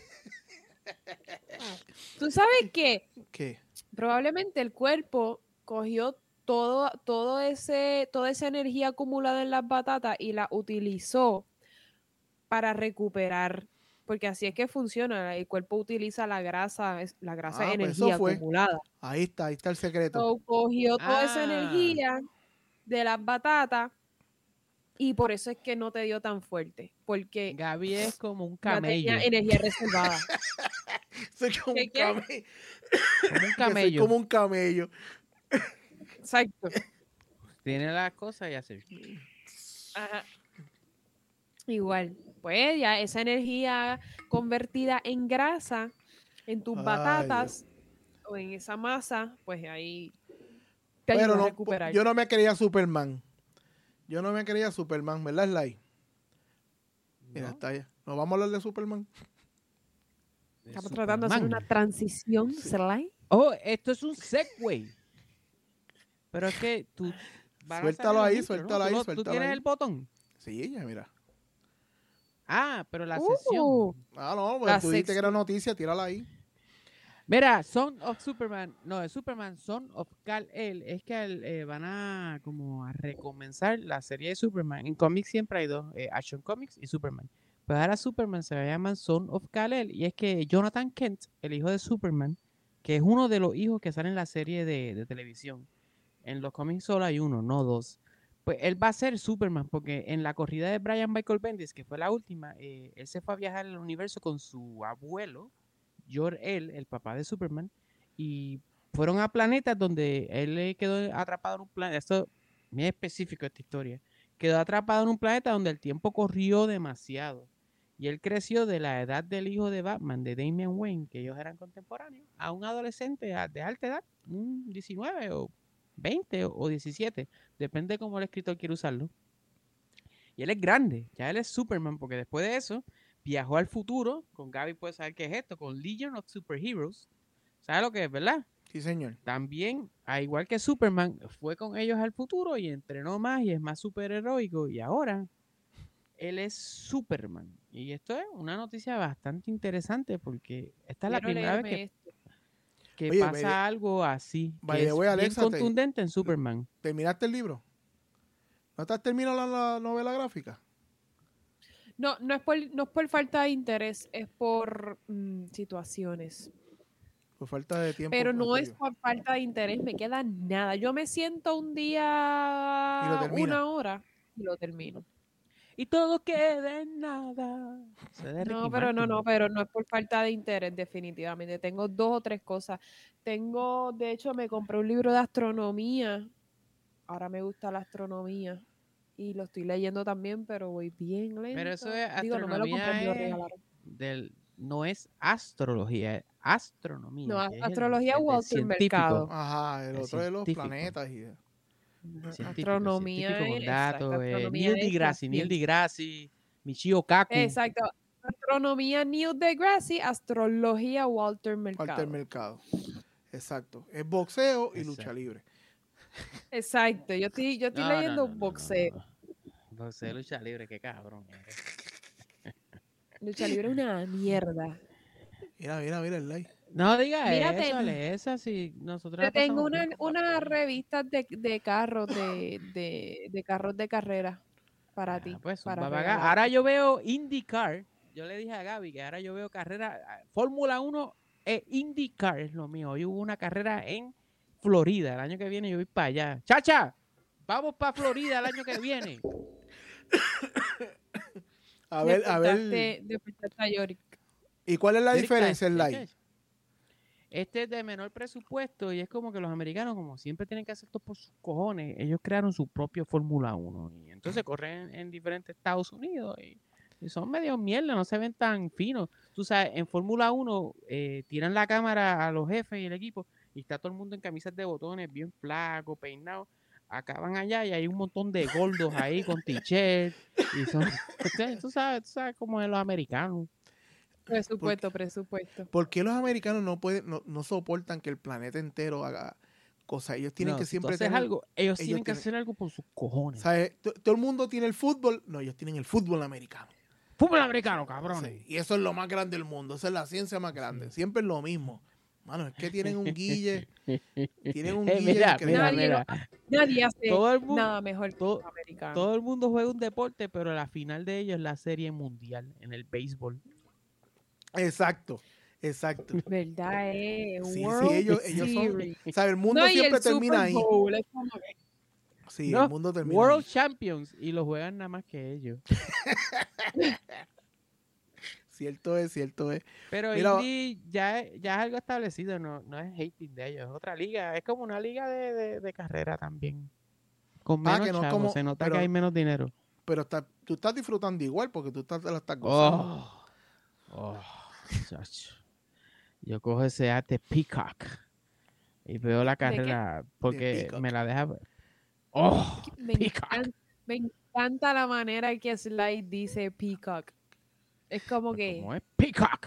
¿Tú sabes qué? ¿Qué? Probablemente el cuerpo cogió todo, todo ese, toda esa energía acumulada en las batatas y la utilizó para recuperar. Porque así es que funciona. El cuerpo utiliza la grasa, es- la grasa Ah, es pues eso energía fue. acumulada. Ahí está, ahí está el secreto. So, cogió toda esa Ah. energía de las batatas y por eso es que no te dio tan fuerte. Porque Gaby es como un ya camello, tenía energía reservada. Soy como ¿Qué, un qué? camello. como un Soy camello. como un camello. Exacto. Tiene las cosas y hace... Ajá. Igual, pues ya esa energía convertida en grasa en tus Ay, batatas o en esa masa, pues ahí te Pero ayuda a no, recuperar. yo no me creía Superman. Yo no me creía Superman, ¿verdad, Sly? Mira, ¿no? está allá. ¿Nos vamos a hablar de Superman? De Estamos tratando de hacer Superman. una transición, Sly. Oh, esto es un segway. Pero es que tú... van a Suéltalo salir los ahí, intros, suéltalo ¿no? ahí, ¿Tú, lo- suéltalo ¿Tú tienes ahí. el botón? Sí, ya, mira. Ah, pero la Uh. sesión. Ah, no, pues La tú dijiste que era sección. noticia, tírala ahí. Mira, Son of Superman, no, es Superman, Son of Kal-El, es que el, eh, van a como a recomenzar la serie de Superman. En cómics siempre hay dos, eh, Action Comics y Superman. Pues ahora Superman se llama Son of Kal-El y es que Jonathan Kent, el hijo de Superman, que es uno de los hijos que sale en la serie de, de televisión. En los cómics solo hay uno, no dos. Pues él va a ser Superman porque en la corrida de Brian Michael Bendis, que fue la última, eh, él se fue a viajar al universo con su abuelo, Jor-El, el papá de Superman, y fueron a planetas donde él eh, quedó atrapado en un planeta. Esto es específico esta historia. Quedó atrapado en un planeta donde el tiempo corrió demasiado. Y él creció de la edad del hijo de Batman, de Damian Wayne, que ellos eran contemporáneos, a un adolescente a- de alta edad, un diecinueve o veinte o diecisiete, depende de cómo el escritor quiere usarlo. Y él es grande, ya él es Superman, porque después de eso viajó al futuro, con Gaby puede saber qué es esto, con Legion of Superheroes. ¿Sabes lo que es, verdad? Sí, señor. También, al igual que Superman, fue con ellos al futuro y entrenó más y es más superheroico. Y ahora, él es Superman. Y esto es una noticia bastante interesante porque esta es la Quiero primera vez leerme que, esto. que Oye, pasa by the- algo así. by Que the es way, bien Alexa, te- contundente en Superman. ¿Terminaste el libro? ¿No te has terminado la, la novela gráfica? No, no es por, no es por falta de interés, es por mm, situaciones. Por falta de tiempo. Pero no es tuyo. por falta de interés, me queda nada. Yo me siento un Y lo día, termina. una hora y lo termino. Y todo queda en nada. Eso es de No, Ricky pero no, Martin. no, pero no es por falta de interés, definitivamente. Tengo dos o tres cosas. Tengo, de hecho, me compré un libro de astronomía. Ahora me gusta la astronomía. Y lo estoy leyendo también, pero voy bien lento. Pero eso es Digo, no me lo compré, me lo astronomía, es regalaron. del, no es astrología, es astronomía. No, que es el- astrología el del Walter científico. Mercado. Ajá, el El otro de los científico. planetas. Y... Científico, Astronomía científico con es- datos, exacto, eh, astronomía Neil es la deGrasse, Neil ciencia. deGrasse, Michio Kaku. Exacto. Astronomía Neil deGrasse, astrología Walter Mercado. Walter Mercado. Exacto. Es boxeo y Exacto. lucha libre. Exacto. Yo estoy, yo estoy No, no, leyendo no, no, no, boxeo. no. Boxeo, lucha libre, qué cabrón eres. Lucha libre es una mierda. Mira, mira, mira el like. No digas Mírate, eso, Alexa, si nosotros Yo la tengo pasamos una, bien con una papá. revista de, de carros de, de, de carros de carrera para Ah, ti. pues, para zumba pa' acá. regalarte. Ahora yo veo IndyCar. Yo le dije a Gaby que ahora yo veo carrera. ah, Fórmula uno e IndyCar es lo mío. Hoy hubo una carrera en Florida. El año que viene yo voy para allá. ¡Chacha! Vamos para Florida el año que viene. A ver, a ver. Despertaste- despertaste a Yorick. ¿Y cuál es la Erika, diferencia, el ¿qué like? es? Este es de menor presupuesto y es como que los americanos, como siempre tienen que hacer esto por sus cojones, ellos crearon su propio Fórmula uno y entonces corren en diferentes Estados Unidos y, y son medio mierda, no se ven tan finos. Tú sabes, en Fórmula uno eh, tiran la cámara a los jefes y el equipo y está todo el mundo en camisas de botones, bien flaco, peinado. Acaban allá y hay un montón de gordos ahí con t-shirt y son, tú sabes, tú sabes cómo es los americanos. Presupuesto, presupuesto. ¿Por qué los americanos no pueden, no, no soportan que el planeta entero haga cosas? Ellos tienen No, que si tú siempre haces tener, algo, ellos, ellos tienen que tienen- hacer algo por sus cojones. ¿sabes? T- Todo el mundo tiene el fútbol, no, ellos tienen el fútbol americano. Fútbol americano, cabrón. Sí, y eso es lo más grande del mundo, esa es la ciencia más grande, Sí. siempre es lo mismo. Mano, es que tienen un guille, tienen un Eh, guille mira, increíble. mira, Nadie mira. Nadie hace Todo el mundo, nada mejor que todo- los americanos. todo el mundo juega un deporte, pero la final de ellos es la serie mundial en el béisbol. Exacto, exacto. ¿Verdad? Eh? Sí, sí, World ellos- ellos son- Series. ¿Sabes? El mundo No, y siempre el termina Super ahí. Bowl, es como que- Sí, No, el mundo termina World ahí. Champions y lo juegan nada más que ellos. Cierto es, cierto es. Pero Mira- Indy ya, es- ya es algo establecido, no, no es hating de ellos, es otra liga, es como una liga de, de, de carrera también. Con Ah, menos que no es chavos, como- se nota pero- que hay menos dinero. Pero está, tú estás disfrutando igual porque tú estás, te la estás gozando. Oh, oh, chacho. Yo cojo ese arte Peacock y veo la carrera porque Peacock. me la deja ver. Oh, Me Peacock. encanta, me encanta la manera que Slide dice Peacock. Es como que ¿Cómo es Peacock?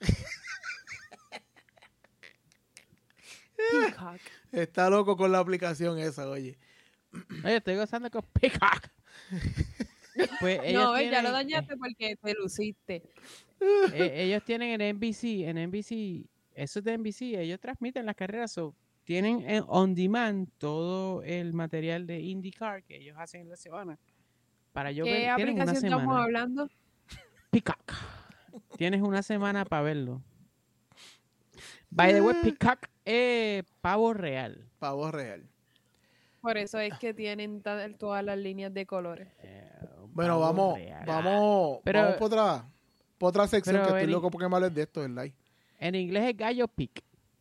Peacock. Está loco con la aplicación esa, oye. Oye, estoy gozando con Peacock. Pues ellos No, ves, ya tienen- lo dañaste porque te luciste. Eh, ellos tienen en N B C, en N B C, eso es de N B C, ellos transmiten las carreras, so, tienen en on demand todo el material de IndyCar que ellos hacen en la semana. Para yo ¿Qué ver, tienen una aplicación estamos semana. hablando? Peacock. Tienes una semana para verlo. By the way, Peacock es pavo real. Pavo real. Por eso es que tienen ta- todas las líneas de colores. Eh, Bueno, pavo vamos, real. vamos, Pero- vamos por otra, por otra sección pero que estoy en- loco porque me hables de esto, ¿verdad? En inglés es gallo pic.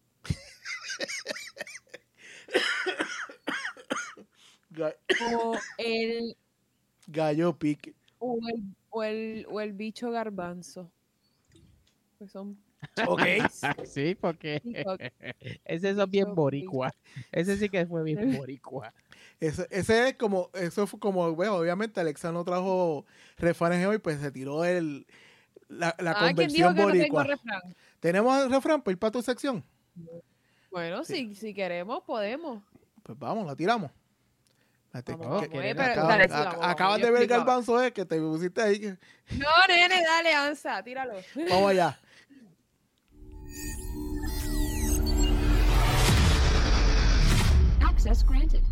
Ga- O el, Gallo pique. o el, o el, o el bicho garbanzo. Pues son Ok. Sí, porque Peacock. ese es bien Bicho boricua. Ese sí que fue bien boricua. Ese, ese es como, eso fue como, bueno, obviamente Alexa no trajo refranes hoy, pues se tiró el, la, la Ah, ¿quién dijo conversión que no tengo boricua. refrán? ¿Tenemos el refrán para ir para tu sección? Bueno, Sí. si, si queremos, podemos. Pues vamos, la tiramos. Este, Vamos, que- vamos, que- eh, pero acaba- dale, sí, ac- vamos, vamos, acabas yo de ver el explico. garbanzo, eh, que te pusiste ahí. que- No, nene, dale, Ansa, tíralo. Vamos allá. Access granted.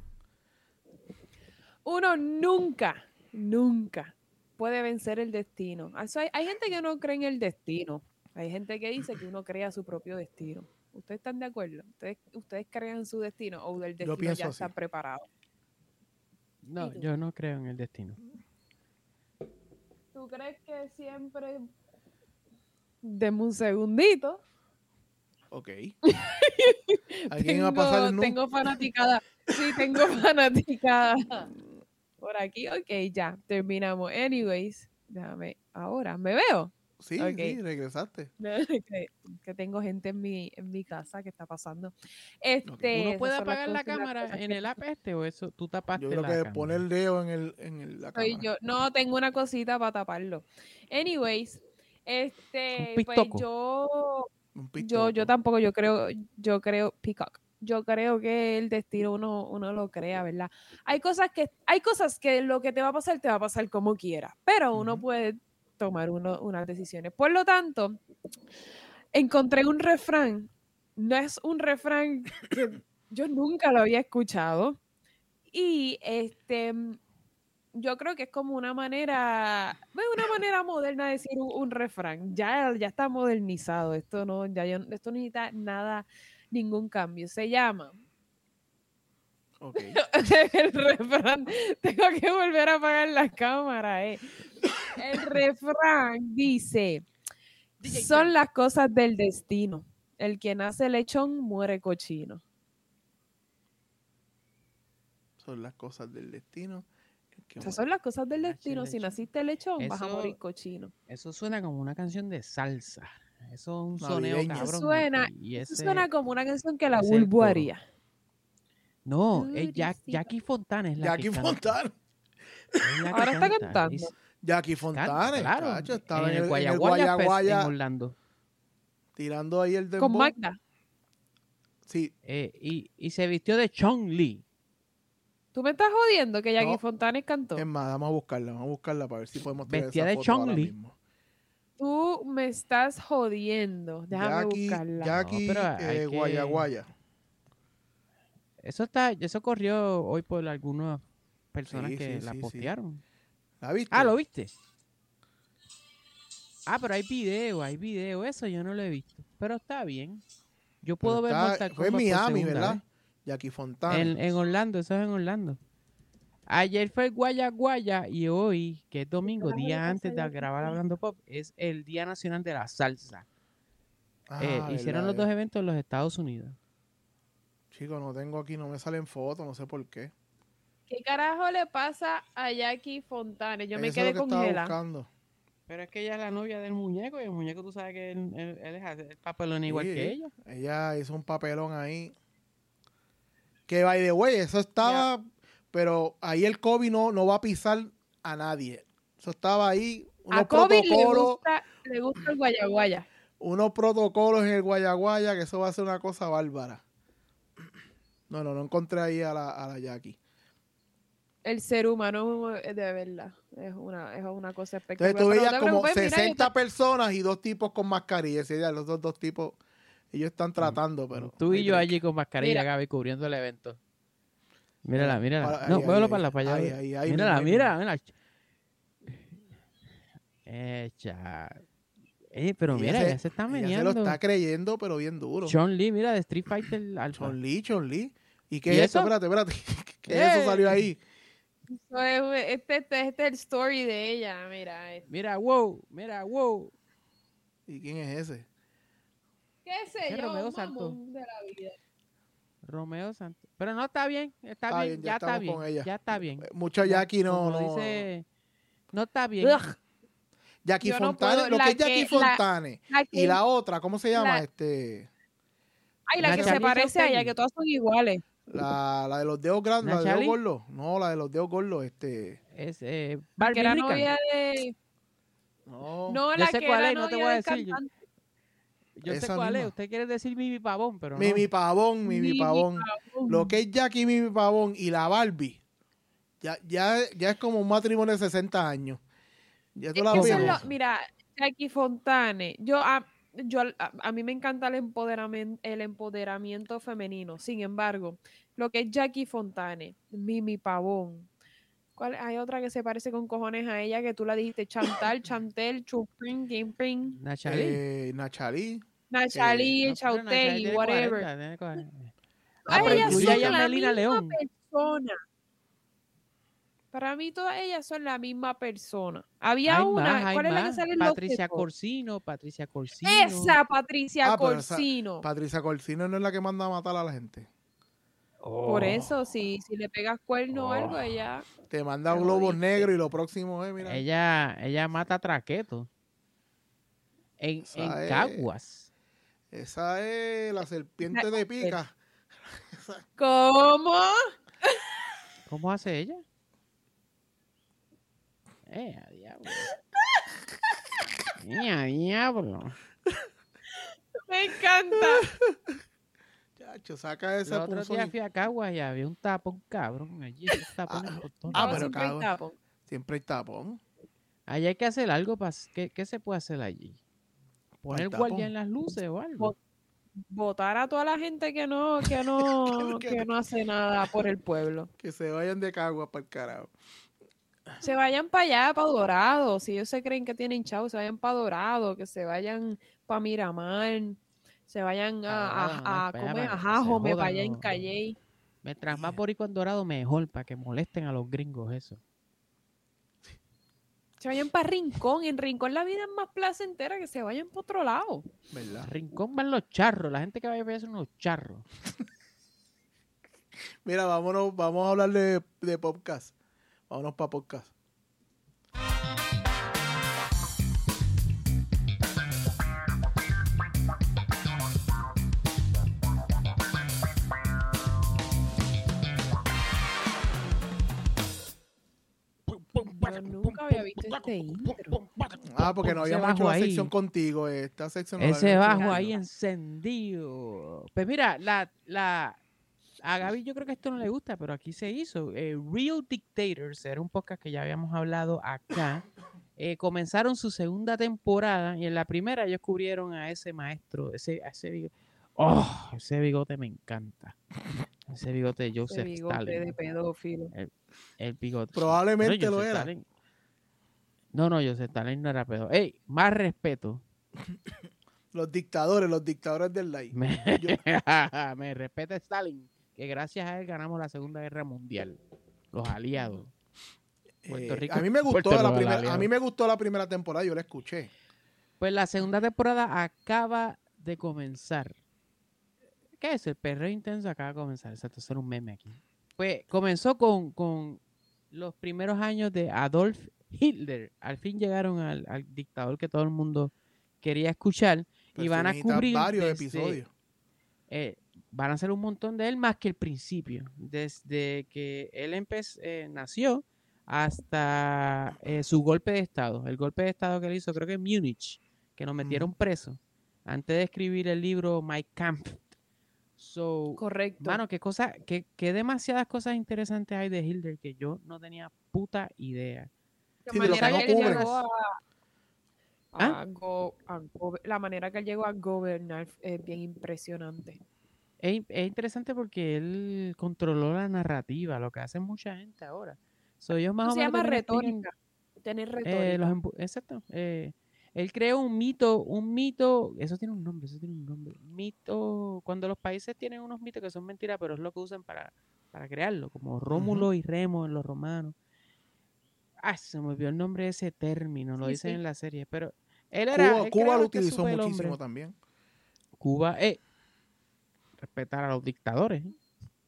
Uno nunca, nunca puede vencer el destino. Eso hay, hay gente que no cree en el destino. Hay gente que dice que uno crea su propio destino. ¿Ustedes están de acuerdo? ¿Ustedes, ustedes crean su destino o del destino pienso ya así. está preparado? No, ¿Y tú? yo no creo en el destino. ¿Tú crees que siempre... Deme un segundito. Ok. ¿Alguien va a pasar el Tengo, nu? tengo fanaticada. Sí, tengo fanaticada. Por aquí, ok, ya, terminamos. Anyways, déjame, ahora, ¿me veo? Sí, Ok. sí, regresaste. que, que tengo gente en mi, en mi casa que está pasando. Este, ¿Uno esas puede son las apagar la cosas y las cámara cosas en que el app este o eso tú tapaste Yo creo la que cámara? poner el dedo en, el, en el- la soy cámara. yo. No, tengo una cosita para taparlo. Anyways, este, Un pues pistoco. yo, Un yo, pistoco. yo tampoco, yo creo, yo creo, Peacock. Yo creo que el destino uno, uno lo crea, ¿verdad? Hay cosas que, hay cosas que lo que te va a pasar, te va a pasar como quiera, pero uno Ujú. puede tomar uno, unas decisiones. Por lo tanto, encontré un refrán. No es un refrán que yo nunca lo había escuchado. Y este yo creo que es como una manera, es una manera moderna de decir un, un refrán. Ya, ya está modernizado. Esto no, ya, yo- esto no necesita nada, ningún cambio. Se llama Ok. el refrán. Tengo que volver a apagar la cámara, eh. El refrán dice: son las cosas del destino. El que nace lechón muere cochino. Son las cosas del destino. El que Esas muere. son las cosas del Nace destino. Si lechón. naciste lechón, vas a Eso- morir cochino. Eso suena como una canción de salsa. Eso es un soneo Navideña. Eso cabrón. suena, y eso ese- suena como una canción que la ese es el Bulbo coro. haría. No, es Jack- Durísima. Jackie Fontana es la Jackie que canta. Fontana. Es la que Ahora está canta. cantando. Es- Jackie canta, Fontana, claro. chacho, estaba en el en el Guayaguaya Fest Guayaguaya en Orlando. tirando ahí el Con dembow. Magda. Sí, Eh, y, y se vistió de Chong Li. ¿Tú me estás jodiendo que Jackie No. Fontanes cantó? es más, vamos a buscarla, vamos a buscarla para ver si podemos tirar Vestida esa de foto ahora Chong-Li. mismo. Tú me estás jodiendo. Déjame Jackie, buscarla. Jackie No, pero hay eh, que- Guayaguaya. Eso está, eso corrió hoy por algunas personas Sí, que sí, la sí, sí. postearon. ¿La viste? Ah, ¿lo viste? Ah, pero hay video, hay video. Eso yo no lo he visto. Pero está bien. Yo Pero puedo ver está- Mortal fue en Kombat por Miami, segunda ¿verdad? vez. Jackie Fontana. En, en Orlando, eso es en Orlando. Ayer fue el Guaya Guaya y hoy, que es domingo, carajo le día pasa antes a de Jackie grabar Fontana? Hablando Pop, es el Día Nacional de la Salsa. Ah, Eh, hicieron verdad, los dos eh. eventos en los Estados Unidos. Chicos, no tengo aquí, no me salen fotos, no sé por qué. ¿Qué carajo le pasa a Jackie Fontanes? Yo me Eso es quedé lo que estaba congelada. buscando. Pero es que ella es la novia del muñeco y el muñeco tú sabes que él, él- él es el papelón igual Sí, que ella. Ella hizo un papelón ahí. Que, by the way, eso estaba... Pero ahí el COVID no, no va a pisar a nadie. Eso estaba ahí, unos A Kobe le protocolos, gusta, le gusta el guayaguaya. unos protocolos en el Guayaguaya, que eso va a ser una cosa bárbara. No, no, no encontré ahí a la, a la Jackie. El ser humano es de verdad. Es una, es una cosa espectacular. Entonces tú Pero no veías te como preocupes, mira, yo sesenta te- personas y dos tipos con mascarilla. Ese día, los dos, dos tipos, ellos están tratando, pero... Tú no y hay yo break. allí con mascarilla, Mira. Gaby, cubriendo el evento. Mírala, Mira, mírala. ahora- No, ahí, muévelo ahí, para allá, para allá. ahí, ahí, ahí Mírala, mismo, ahí mira, mira. Echa. Eh, pero Ella mira, se- ella se está Ella se lo meneando. está creyendo, pero bien duro. Chun Li, mira, de Street Fighter Alpha. Chon Li, Chon Li. ¿Y qué ¿Y es esto? eso? Espérate, espérate. ¿Qué es Eh. eso salió ahí? Eso es- Este, este, este es el story de ella, mira. es- Mira, wow, mira, wow. ¿Y quién es ese? ¿Qué sé Es yo? Romeo Un Santos. mamón de la vida. Romeo Santos. Pero no está bien, está, Está bien, bien, ya ya está estamos bien. con ella. Ya está bien. Mucho Ya, Jackie no... como no dice, no está bien. Ugh, Jackie yo no Fontane, puedo- lo la que es Jackie que- la- Fontane. la Y que- la otra, ¿cómo se llama? la- Este, Ay, la que se Nachalí parece a ella, Chautegui. que todas son iguales. la, la de los dedos grandes, la de dedos ¿Nachalí? gordos. No, la de los dedos gordos, este... Es eh, Que Barbie era Rican. novia de... No, No, Yo la sé que cuál era es, no te novia voy a del decir. cantante. Yo sé esa cuál es. misma. Usted quiere decir Mimi Pavón, pero no. Mimi Pavón, Mimi Mimi Pavón. Pavón. Lo que es Jackie Mimi Pavón y la Barbie, ya, ya, ya es como un matrimonio de sesenta años. Ya tú Es la que ves. eso es lo- mira, Jackie Fontane, yo a, yo a, a mí me encanta el empoderamiento, el empoderamiento femenino. Sin embargo, lo que es Jackie Fontane, Mimi Pavón, ¿cuál? Hay otra que se parece con cojones a ella que tú la dijiste, Chantal, Chantel, Chuprin, Gimprin, Nachalí. Eh, Nachalí. Nachalí, No, pero Nachalí Chautegui, tiene whatever. cuarenta, tiene cuarenta. Ah, Ay, pero ellas incluye son a la Melina misma León. persona. Para mí todas ellas son la misma persona. Había Hay una, más, hay ¿cuál es la que más. sale en los Patricia tecos? Corsino, Patricia Corsino. Esa Patricia Ah, pero esa- Corsino. Patricia Corsino no es la que manda a matar a la gente. Por Oh. eso, si, si le pegas cuerno o algo, Oh. ella... Te manda Te globos jodiste. negros y lo próximo es, mira. Ella, ella mata traquetos. En, Esa en es- Caguas. Esa es la serpiente de pica. ¿Cómo? ¿Cómo hace ella? Eh, a diablo. Eh, a diablo. Me encanta. Chacho, saca ese El otro punzón día y- fui a Caguas y había un tapón cabrón allí. esos tapones por todos ah, No, lados. pero siempre hay cabrón. tapón. Siempre hay tapón. Allí hay que hacer algo. Para, ¿qué, ¿Qué se puede hacer allí? ¿Poner tapón. guardia en las luces o algo? Votar a toda la gente que no, que no, Que- que no hace nada por el pueblo. Que se vayan de Caguas para el carajo. Se vayan para allá, para Dorado. Si ellos se creen que tienen chavo, se vayan para Dorado, que se vayan para Miramar, se vayan a, Ah, a, a, para ¿cómo allá, es? para a que se Jajome, jodan para allá en los- Calley. Mientras más boricua en dorado, mejor. Para que molesten a los gringos eso. Se vayan para Rincón. En Rincón la vida es más placentera, que se vayan para otro lado. ¿Verdad? Rincón van los charros. La gente que vaya a ver son unos charros. Mira, vámonos, vamos a hablar de, de podcast. Vámonos para podcast. Yo nunca había visto este intro. Ah, porque no Ese habíamos hecho bajo la ahí. sección contigo. Esta sección no la Ese habíamos hecho bajo contigo. ahí encendido. Pues mira, la, la, a Gaby yo creo que esto no le gusta, pero aquí se hizo. Eh, Real Dictators era un podcast que ya habíamos hablado acá. Eh, comenzaron su segunda temporada y en la primera ellos cubrieron a ese maestro, ese, a ese bigote. Oh, ese bigote me encanta. Ese bigote de Ese Joseph bigote Stalin. de pedófilo. El bigote. Probablemente Pero lo Joseph era. Stalin- No, no, Joseph Stalin no era pedo. Ey, más respeto. Los dictadores, los dictadores del like. Me, Yo- me respeta Stalin, que gracias a él ganamos la Segunda Guerra Mundial. Los aliados. Puerto Eh, Rico- a mí me Puerto gustó la Rico, primera, aliado. a mí me gustó la primera temporada, yo la escuché. Pues la segunda temporada acaba de comenzar. ¿Qué es? El perreo intenso acaba de comenzar. Exacto, eso era un meme aquí. Pues comenzó con, con los primeros años de Adolf Hitler. Al fin llegaron al, al dictador que todo el mundo quería escuchar. Pero y van a tú necesitas cubrir varios desde- episodios. eh, van a hacer un montón de él más que el principio. Desde que él empe- eh, nació hasta eh, su golpe de estado. El golpe de estado que él hizo, creo que en Múnich, que nos metieron preso antes de escribir el libro My Kampf. So, Correcto. mano, qué cosa, qué, qué demasiadas cosas interesantes hay de Hitler que yo no tenía puta idea. La Sí, de lo que manera no que él cubren. llegó a, ¿Ah? a go- a go- la manera que él llegó a gobernar es bien impresionante. Es, in- es interesante porque él controló la narrativa, lo que hace mucha gente ahora. So, ellos más Eso o se menos llama también explican- retórica. Tener Eh, retórica. los empu- exacto. eh, él creó un mito, un mito, eso tiene un nombre, eso tiene un nombre. Mito, cuando los países tienen unos mitos que son mentiras, pero es lo que usan para, para crearlo, como Rómulo y Remo en los romanos. Ah, se me olvidó el nombre de ese término, lo Sí, dicen sí. en la serie, pero él era. Cuba, él Cuba creó lo este utilizó superhombre. muchísimo también. Cuba, eh, respetar a los dictadores. ¿eh?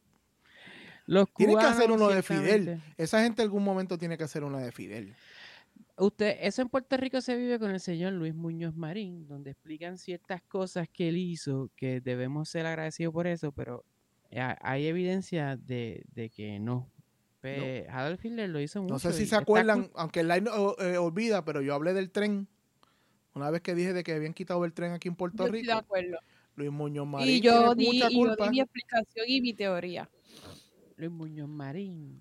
Los Tiene que cubanos, hacer uno de Fidel. ciertamente. Esa gente en algún momento tiene que hacer una de Fidel. Usted, eso en Puerto Rico se vive con el señor Luis Muñoz Marín, donde explican ciertas cosas que él hizo, que debemos ser agradecidos por eso, pero ha- hay evidencia de, de que no. Pues, Adolf Hitler lo hizo mucho. No sé si y se está acuerdan, cool. aunque el line no, eh, olvida, pero yo hablé del tren. Una vez que dije de que habían quitado el tren aquí en Puerto Yo estoy de Rico, acuerdo. Luis Muñoz Marín Y yo, tiene di, mucha y yo culpa. di mi explicación y mi teoría. Luis Muñoz Marín.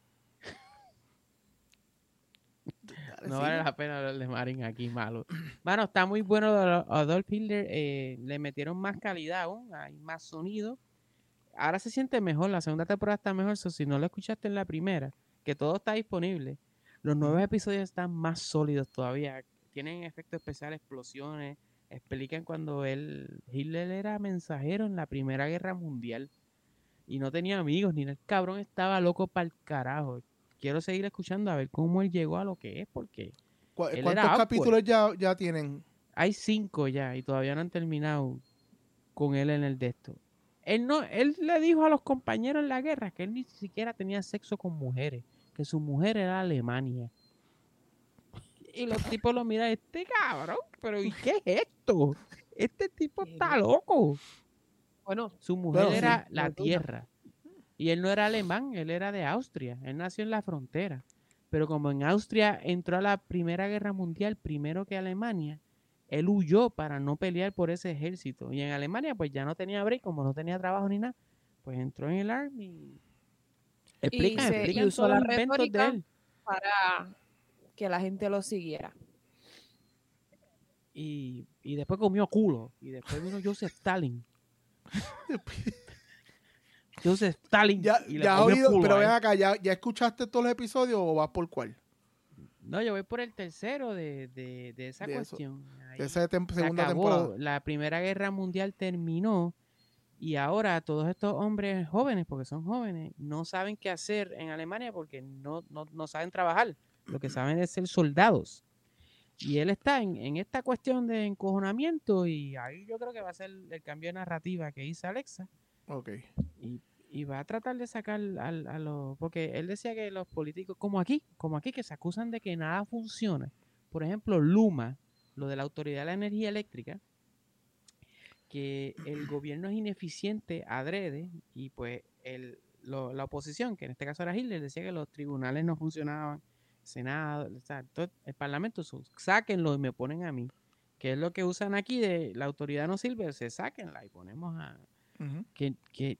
Dale, No sigue. vale la pena hablar de Marín aquí, malo. Bueno, está muy bueno Ado- Adolf Hitler. eh, le metieron más calidad aún, hay más sonido. Ahora se siente mejor, la segunda temporada está mejor. So, si no lo escuchaste en la primera, que todo está disponible, los nuevos episodios están más sólidos todavía. Tienen efectos especiales, explosiones. Explican cuando él, Hitler era mensajero en la Primera Guerra Mundial y no tenía amigos, ni nada. El cabrón estaba loco para el carajo. Quiero seguir escuchando a ver cómo él llegó a lo que es, porque ¿Cu- él ¿Cuántos era capítulos ya, ya tienen? hay cinco ya y todavía no han terminado con él en el de esto. Él no, él le dijo a los compañeros en la guerra que él ni siquiera tenía sexo con mujeres, que su mujer era Alemania. Y los tipos lo miran, este cabrón, pero ¿y qué es esto? Este tipo está loco. Bueno, Su mujer Bueno, sí, era no la duda. tierra. Y él no era alemán, él era de Austria. Él nació en la frontera. Pero como en Austria entró a la Primera Guerra Mundial primero que Alemania, él huyó para no pelear por ese ejército. Y en Alemania pues ya no tenía break, como no tenía trabajo ni nada, pues entró en el Army. Explican, se- y explican usó todos la los inventos de retórica. él. para que la gente lo siguiera. Y, y después comió culo. Y después vino Joseph Stalin. Joseph Stalin. Ya, y le ya has comió oído, culo pero a él. ven acá, ¿ya, ¿ya escuchaste todos los episodios o vas por cuál? No, yo voy por el tercero de, de, de esa De eso, cuestión. Ahí De esa tem- se segunda acabó, temporada. la Primera Guerra Mundial terminó y ahora todos estos hombres jóvenes, porque son jóvenes, no saben qué hacer en Alemania porque no, no, no saben trabajar. lo que saben es ser soldados. Y él está en, en esta cuestión de encojonamiento y ahí yo creo que va a ser el cambio de narrativa que hizo Alexa. Ok. Y, y va a tratar de sacar al, a los... Porque él decía que los políticos, como aquí, como aquí, que se acusan de que nada funciona. Por ejemplo, Luma, lo de la Autoridad de la Energía Eléctrica, que el gobierno es ineficiente adrede y pues el, lo, la oposición, que en este caso era Hitler, decía que los tribunales no funcionaban, Senado, o sea, todo, el Parlamento, so, sáquenlo y me ponen a mí, que es lo que usan aquí de la autoridad no sirve, se sáquenla y ponemos a... Uh-huh. que, que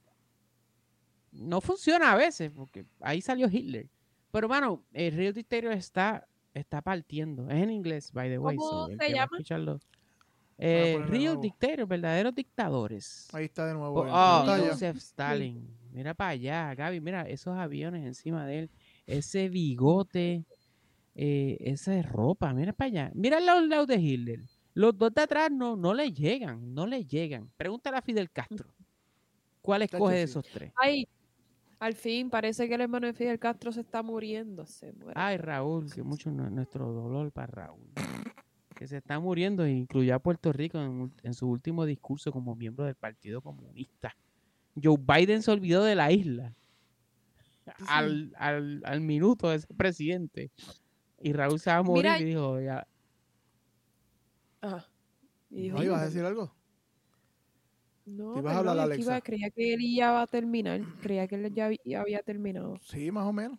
no funciona a veces, porque ahí salió Hitler. Pero, mano, el Real Dictator está, está partiendo. Es en inglés, by the way. ¿Cómo so, se llama? Eh, Real Dictator, verdaderos dictadores. Ahí está de nuevo. Oh, oh Joseph Stalin. Mira para allá, Gaby. Mira esos aviones encima de él. Ese bigote. Eh, esa ropa. Mira para allá. Mira los lados de Hitler. Los dos de atrás no, no le llegan. No le llegan. Pregúntale a Fidel Castro. ¿Cuál escoge de esos tres? Ay, al fin parece que el hermano de Fidel Castro se está muriendo. Se muere. Ay, Raúl, que mucho nuestro dolor para Raúl. Que se está muriendo, incluyó a Puerto Rico en, en su último discurso como miembro del Partido Comunista. Joe Biden se olvidó de la isla al, al, al minuto de ser presidente. Y Raúl se va a morir. Mira, y dijo, ya. Ajá. Y dijo, ¿no ibas a decir algo? No, ¿Te ibas a hablar, no, Alexa? Iba, creía que él ya va a terminar. Creía que él ya, ya había terminado. Sí, más o menos.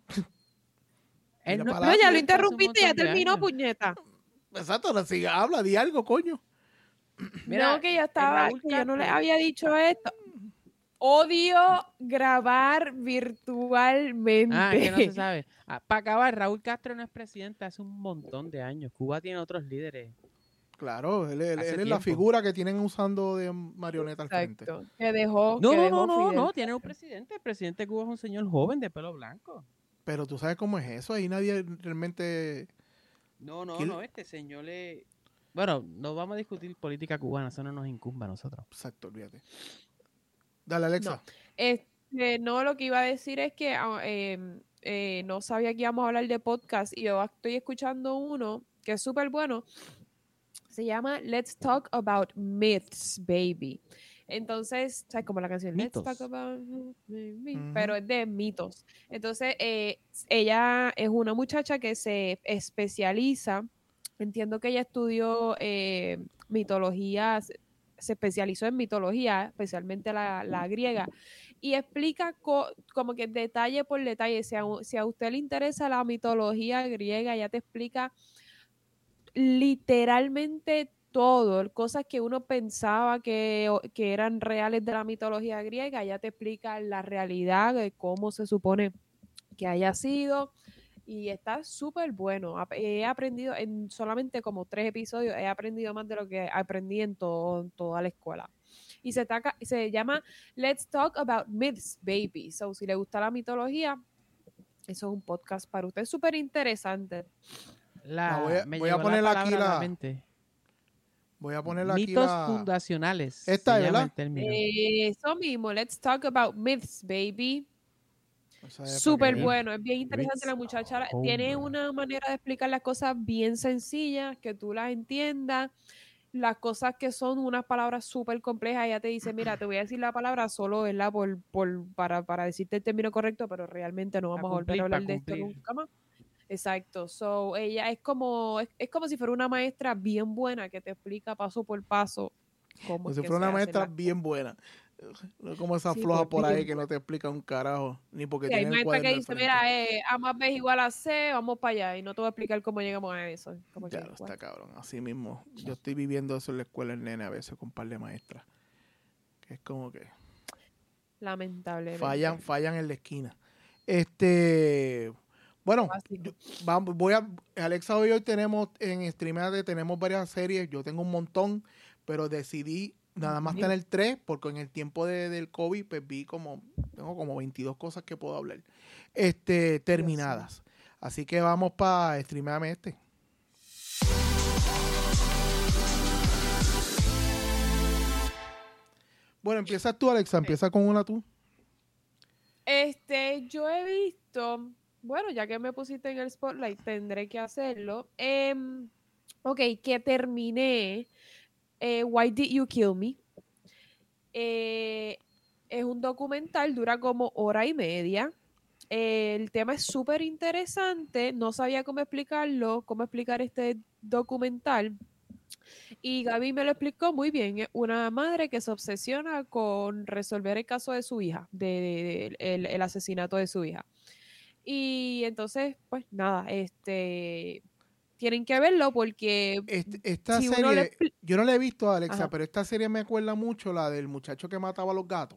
Él no, no, ya lo interrumpiste, ya terminó, puñeta. Exacto, ahora sí, habla, di algo, coño. Mira, no, que ya estaba, que yo no le había dicho esto. Odio grabar virtualmente. Ah, que no se sabe. Ah, para acabar, Raúl Castro no es presidente hace un montón de años. Cuba tiene otros líderes. Claro, él, él, él es la figura que tienen usando de marioneta al frente. Exacto. Que dejó. No, que no, dejó no, no, Fidel. no, tiene un presidente. El presidente de Cuba es un señor joven de pelo blanco. Pero tú sabes cómo es eso, ahí nadie realmente... No, no, ¿Quién? no, este señor le... Bueno, no vamos a discutir política cubana, eso no nos incumbe a nosotros. Exacto, olvídate. Dale, Alexa. No, este, no lo que iba a decir es que eh, eh, no sabía que íbamos a hablar de podcast y yo estoy escuchando uno que es súper bueno. Se llama Let's Talk About Myths, Baby. Entonces, ¿sabes? Como la canción mitos. Let's Talk About Myths, uh-huh. Pero es de mitos. Entonces, eh, ella es una muchacha que se especializa, entiendo que ella estudió eh, mitología, se, se especializó en mitología, especialmente la, la griega, y explica co- como que detalle por detalle. Si a, si a usted le interesa la mitología griega, ella te explica literalmente todo, cosas que uno pensaba que, que eran reales de la mitología griega, ya te explica la realidad de cómo se supone que haya sido, y está súper bueno. He aprendido en solamente como tres episodios, he aprendido más de lo que aprendí en, todo, en toda la escuela. Y se, taca, se llama Let's Talk About Myths, Baby. So, si le gusta la mitología, eso es un podcast para usted, súper interesante. La, no, voy a, me voy a poner aquí la, la mente. Voy a poner aquí mitos la... fundacionales. Esta es, ¿verdad? Eh, eso mismo, Let's Talk About Myths, Baby. Súper bueno, es bien interesante. Myths. La muchacha oh, tiene man. una manera de explicar las cosas bien sencillas, que tú las entiendas. Las cosas que son unas palabras súper complejas, ella te dice, mira, te voy a decir la palabra solo, ¿verdad? Por, por, para, para decirte el término correcto, pero realmente no vamos a, cumplir, a volver a hablar de esto nunca más. Exacto, so ella es como es, es como si fuera una maestra bien buena que te explica paso por paso cómo como es si que fuera se una maestra la... bien buena, no como esa sí, floja pues, por ahí bien. que no te explica un carajo ni porque sí, tiene hay el maestra que dice, mira, eh, A más B es igual a C, vamos para allá y no te voy a explicar cómo llegamos a eso. Como ya que, lo está cabrón, así mismo yo estoy viviendo eso en la escuela el nene a veces con un par de maestras que es como que lamentablemente fallan, fallan en la esquina. Este Bueno, yo, vamos, voy a Alexa hoy hoy tenemos en Streamade tenemos varias series, yo tengo un montón, pero decidí nada más tener tres porque en el tiempo de, del COVID pues vi como tengo como veintidós cosas que puedo hablar. Este terminadas. Así que vamos para Streamade este. Bueno, empiezas tú, Alexa, empieza con una tú. Este, yo he visto bueno, ya que me pusiste en el spotlight, tendré que hacerlo. Eh, ok, que terminé eh, Why Did You Kill Me? Eh, es un documental, dura como hora y media. Eh, el tema es súper interesante. No sabía cómo explicarlo, cómo explicar este documental. Y Gaby me lo explicó muy bien. Es una madre que se obsesiona con resolver el caso de su hija, de, de- de- el, el asesinato de su hija. Y entonces, pues nada, este tienen que verlo porque Este- esta si uno le serie, expli- yo no la he visto, Alexa, Ajá. pero esta serie me acuerda mucho la del muchacho que mataba a los gatos.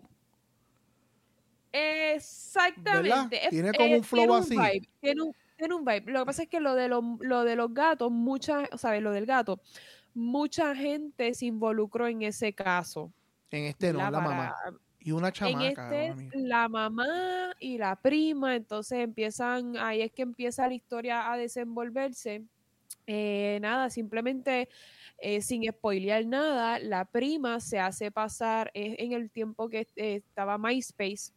Exactamente. ¿Verdad? Es- Tiene como eh, un flow tiene un así. vibe. Tiene un, tiene un vibe. Lo que pasa es que lo de, lo, lo de los gatos, mucha, ¿sabes? Lo del gato, mucha gente se involucró en ese caso. En este no, ¿Verdad? la Para, mamá. Y una en chamaca, este una es mía. la mamá y la prima, entonces empiezan, ahí es que empieza la historia a desenvolverse. Eh, nada, simplemente eh, sin spoilear nada, la prima se hace pasar eh, en el tiempo que eh, estaba MySpace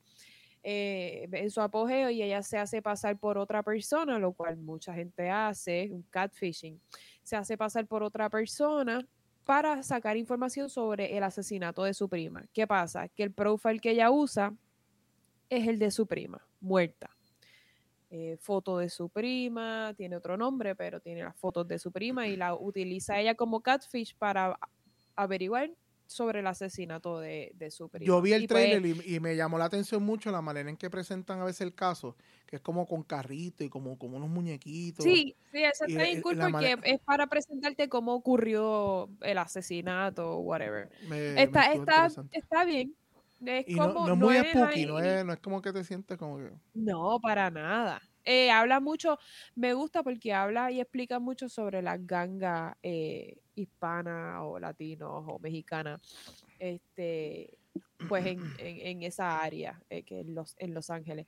eh, en su apogeo y ella se hace pasar por otra persona, lo cual mucha gente hace, un catfishing, se hace pasar por otra persona para sacar información sobre el asesinato de su prima. ¿Qué pasa? Que el profile que ella usa es el de su prima, muerta. Eh, foto de su prima, tiene otro nombre, pero tiene las fotos de su prima y la utiliza ella como catfish para averiguar sobre el asesinato de, de su prima. Yo vi el y pues, trailer y, y me llamó la atención mucho la manera en que presentan a veces el caso, que es como con carrito y como, como unos muñequitos. sí, sí, eso Y está la- bien cool la porque manera- es para presentarte cómo ocurrió el asesinato o whatever. me, me Está, estuvo está, interesante. está bien. Es Y no, como, no es no muy es spooky, no ahí- es, no es como que te sientes como que... no, para nada. Eh, habla mucho, me gusta porque habla y explica mucho sobre las gangas eh, hispanas o latinos o mexicanas, este, pues en, en, en esa área eh, que en Los, en Los Ángeles.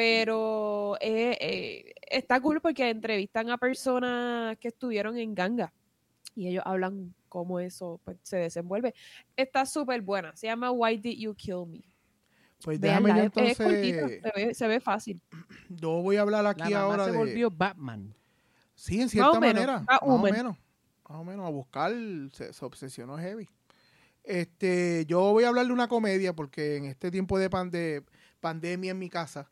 Pero eh, eh, está cool porque entrevistan a personas que estuvieron en gangas y ellos hablan cómo eso pues, se desenvuelve. Está súper buena, se llama Why Did You Kill Me? Pues déjame yo Veanla, es, es cortita, entonces... se ve, se ve fácil. Yo voy a hablar La aquí mamá ahora se de... volvió Batman. Sí, en Más cierta o menos, manera. va Más o Human. menos. Más o menos. A buscar, se, se obsesionó heavy. Este, yo voy a hablar de una comedia porque en este tiempo de, pan- de pandemia en mi casa,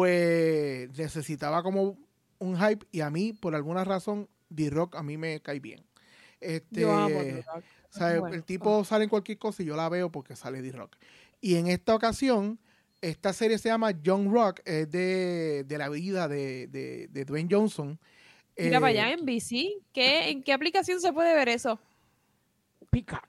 pues necesitaba como un hype y a mí, por alguna razón, D-Rock a mí me cae bien. Este, Yo amo The Rock. o sea, Bueno, el tipo sale en cualquier cosa y yo la veo porque sale D-Rock. Y en esta ocasión, esta serie se llama Young Rock, es de, de la vida de, de, de Dwayne Johnson. mira para Eh, allá en B C. ¿Qué, ¿En qué aplicación se puede ver eso? Peacock.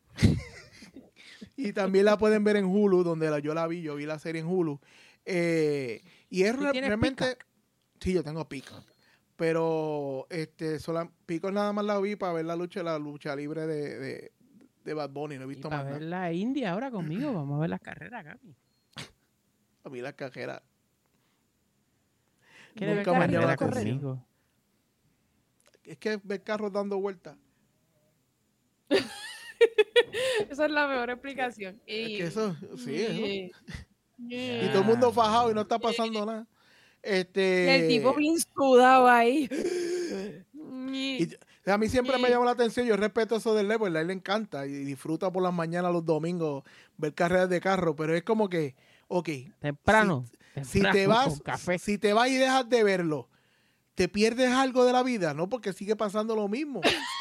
Y también la pueden ver en Hulu, donde la, yo la vi, yo vi la serie en Hulu. Eh, y es ¿Tú re- tienes realmente... Peacock? Sí, yo tengo Peacock. Pero este, sola, Peacock nada más la vi para ver la lucha, la lucha libre de, de, de Bad Bunny. No he Y visto para más ver nada. la India ahora conmigo, vamos a ver las carreras, Gaby. A mí la cajera. ¿Quieres ver Nunca me han llamado la carreras atención. conmigo? Es que ver carros dando vueltas. Esa es la mejor explicación. Es Y, que eso, sí, eso. y- Y todo el mundo fajado y no está pasando nada. Este, y el tipo bien sudado ahí. y a mí siempre me llamó la atención, yo respeto eso del level, a él le encanta y disfruta por las mañanas los domingos ver carreras de carro, pero es como que, ok, Temprano. si temprano, te vas, con café. si te vas y dejas de verlo, te pierdes algo de la vida, ¿no? Porque sigue pasando lo mismo.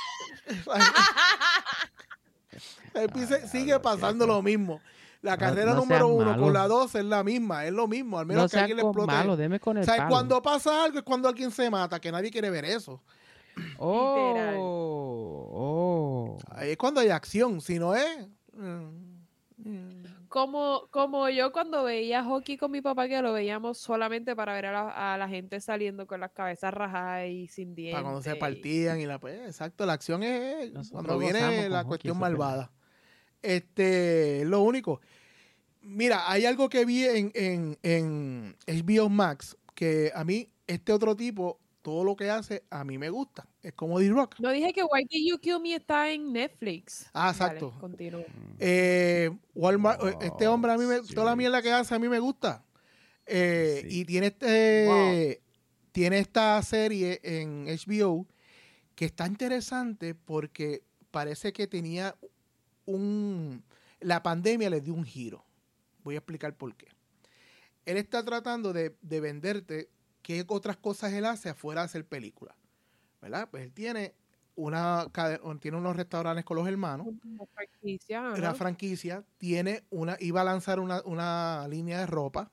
El piso sigue pasando lo mismo. La carrera no número seas uno malo. con la dos es la misma, es lo mismo, al menos No que alguien le seas explote. malo, deme con el O sea, palo. cuando pasa algo es cuando alguien se mata, que nadie quiere ver eso. Literal. Oh, oh. Ahí es cuando hay acción, si no es... mm, mm. Como, como yo cuando veía hockey con mi papá, que lo veíamos solamente para ver a la, a la gente saliendo con las cabezas rajadas y sin dientes. Para cuando se y- partían y la... Pues, exacto, la acción es Nosotros cuando gozamos viene con la hockey, cuestión eso es verdad. malvada. Este, es lo único. Mira, hay algo que vi en, en, en H B O Max que a mí, este otro tipo, todo lo que hace, a mí me gusta. Es como D-Rock. No dije que Why Did You Kill Me está en Netflix. Ah, exacto. Dale, continúa. Eh, Walmart, Wow, este hombre a mí me, sí. toda la mierda que hace a mí me gusta. Eh, Sí. Y tiene este, tiene esta serie en H B O que está interesante porque parece que tenía un... La pandemia le dio un giro. Voy a explicar por qué. Él está tratando de, de venderte qué otras cosas él hace afuera de hacer películas, ¿verdad? Pues él tiene una tiene unos restaurantes con los hermanos, Una franquicia, una ajá. franquicia, tiene una, iba a lanzar una, una línea de ropa,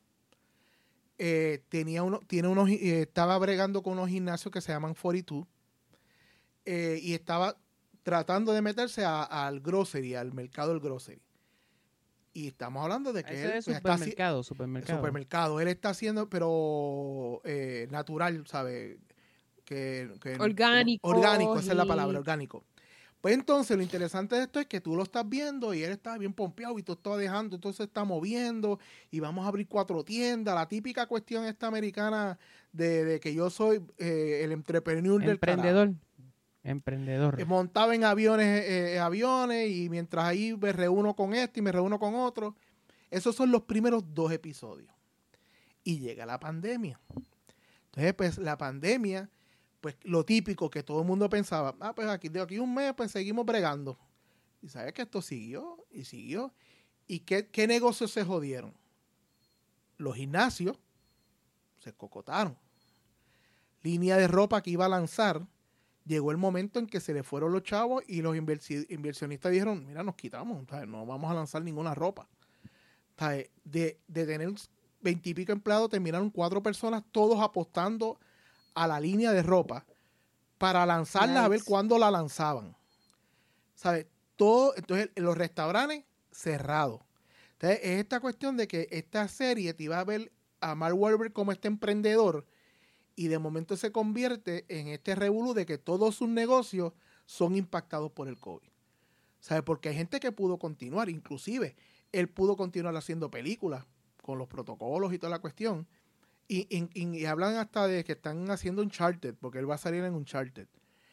eh, tenía uno, tiene unos, eh, estaba bregando con unos gimnasios que se llaman cuarenta y dos, eh, y estaba tratando de meterse a- al grocery, al mercado del grocery. Y estamos hablando de que Ese él es pues, está haci- supermercado, supermercado. supermercado. Él está haciendo, pero eh, natural, ¿sabes? Que, que- Orgánicos Orgánico, esa es la y- palabra, orgánico. Pues entonces lo interesante de esto es que tú lo estás viendo y él está bien pompeado y tú estás dejando, entonces se está moviendo y vamos a abrir cuatro tiendas. La típica cuestión esta americana de, de que yo soy eh, el entrepreneur del carajo. Emprendedor. Emprendedor. Eh, montaba en aviones, eh, aviones y mientras ahí me reúno con este y me reúno con otro. Esos son los primeros dos episodios. Y llega la pandemia. Entonces, pues la pandemia, pues lo típico que todo el mundo pensaba, ah, pues aquí de aquí un mes, pues seguimos bregando. Y sabes que esto siguió y siguió. ¿Y qué, qué negocios se jodieron? Los gimnasios se cocotaron. Línea de ropa que iba a lanzar, llegó el momento en que se le fueron los chavos y los inversi- inversionistas dijeron, mira, nos quitamos, ¿sabes? No vamos a lanzar ninguna ropa. ¿Sabes? De, de tener veintipico empleados, terminaron cuatro personas, todos apostando a la línea de ropa para lanzarla a ver Nice. cuándo la lanzaban. ¿Sabes? Todo, entonces, los restaurantes cerrados. Entonces, es esta cuestión de que esta serie te iba a ver a Mark Wahlberg como este emprendedor y de momento se convierte en este revolú de que todos sus negocios son impactados por el COVID. ¿Sabes? Porque hay gente que pudo continuar, inclusive él pudo continuar haciendo películas con los protocolos y toda la cuestión. Y, y, y- y hablan hasta de que están haciendo Uncharted, porque él va a salir en Uncharted.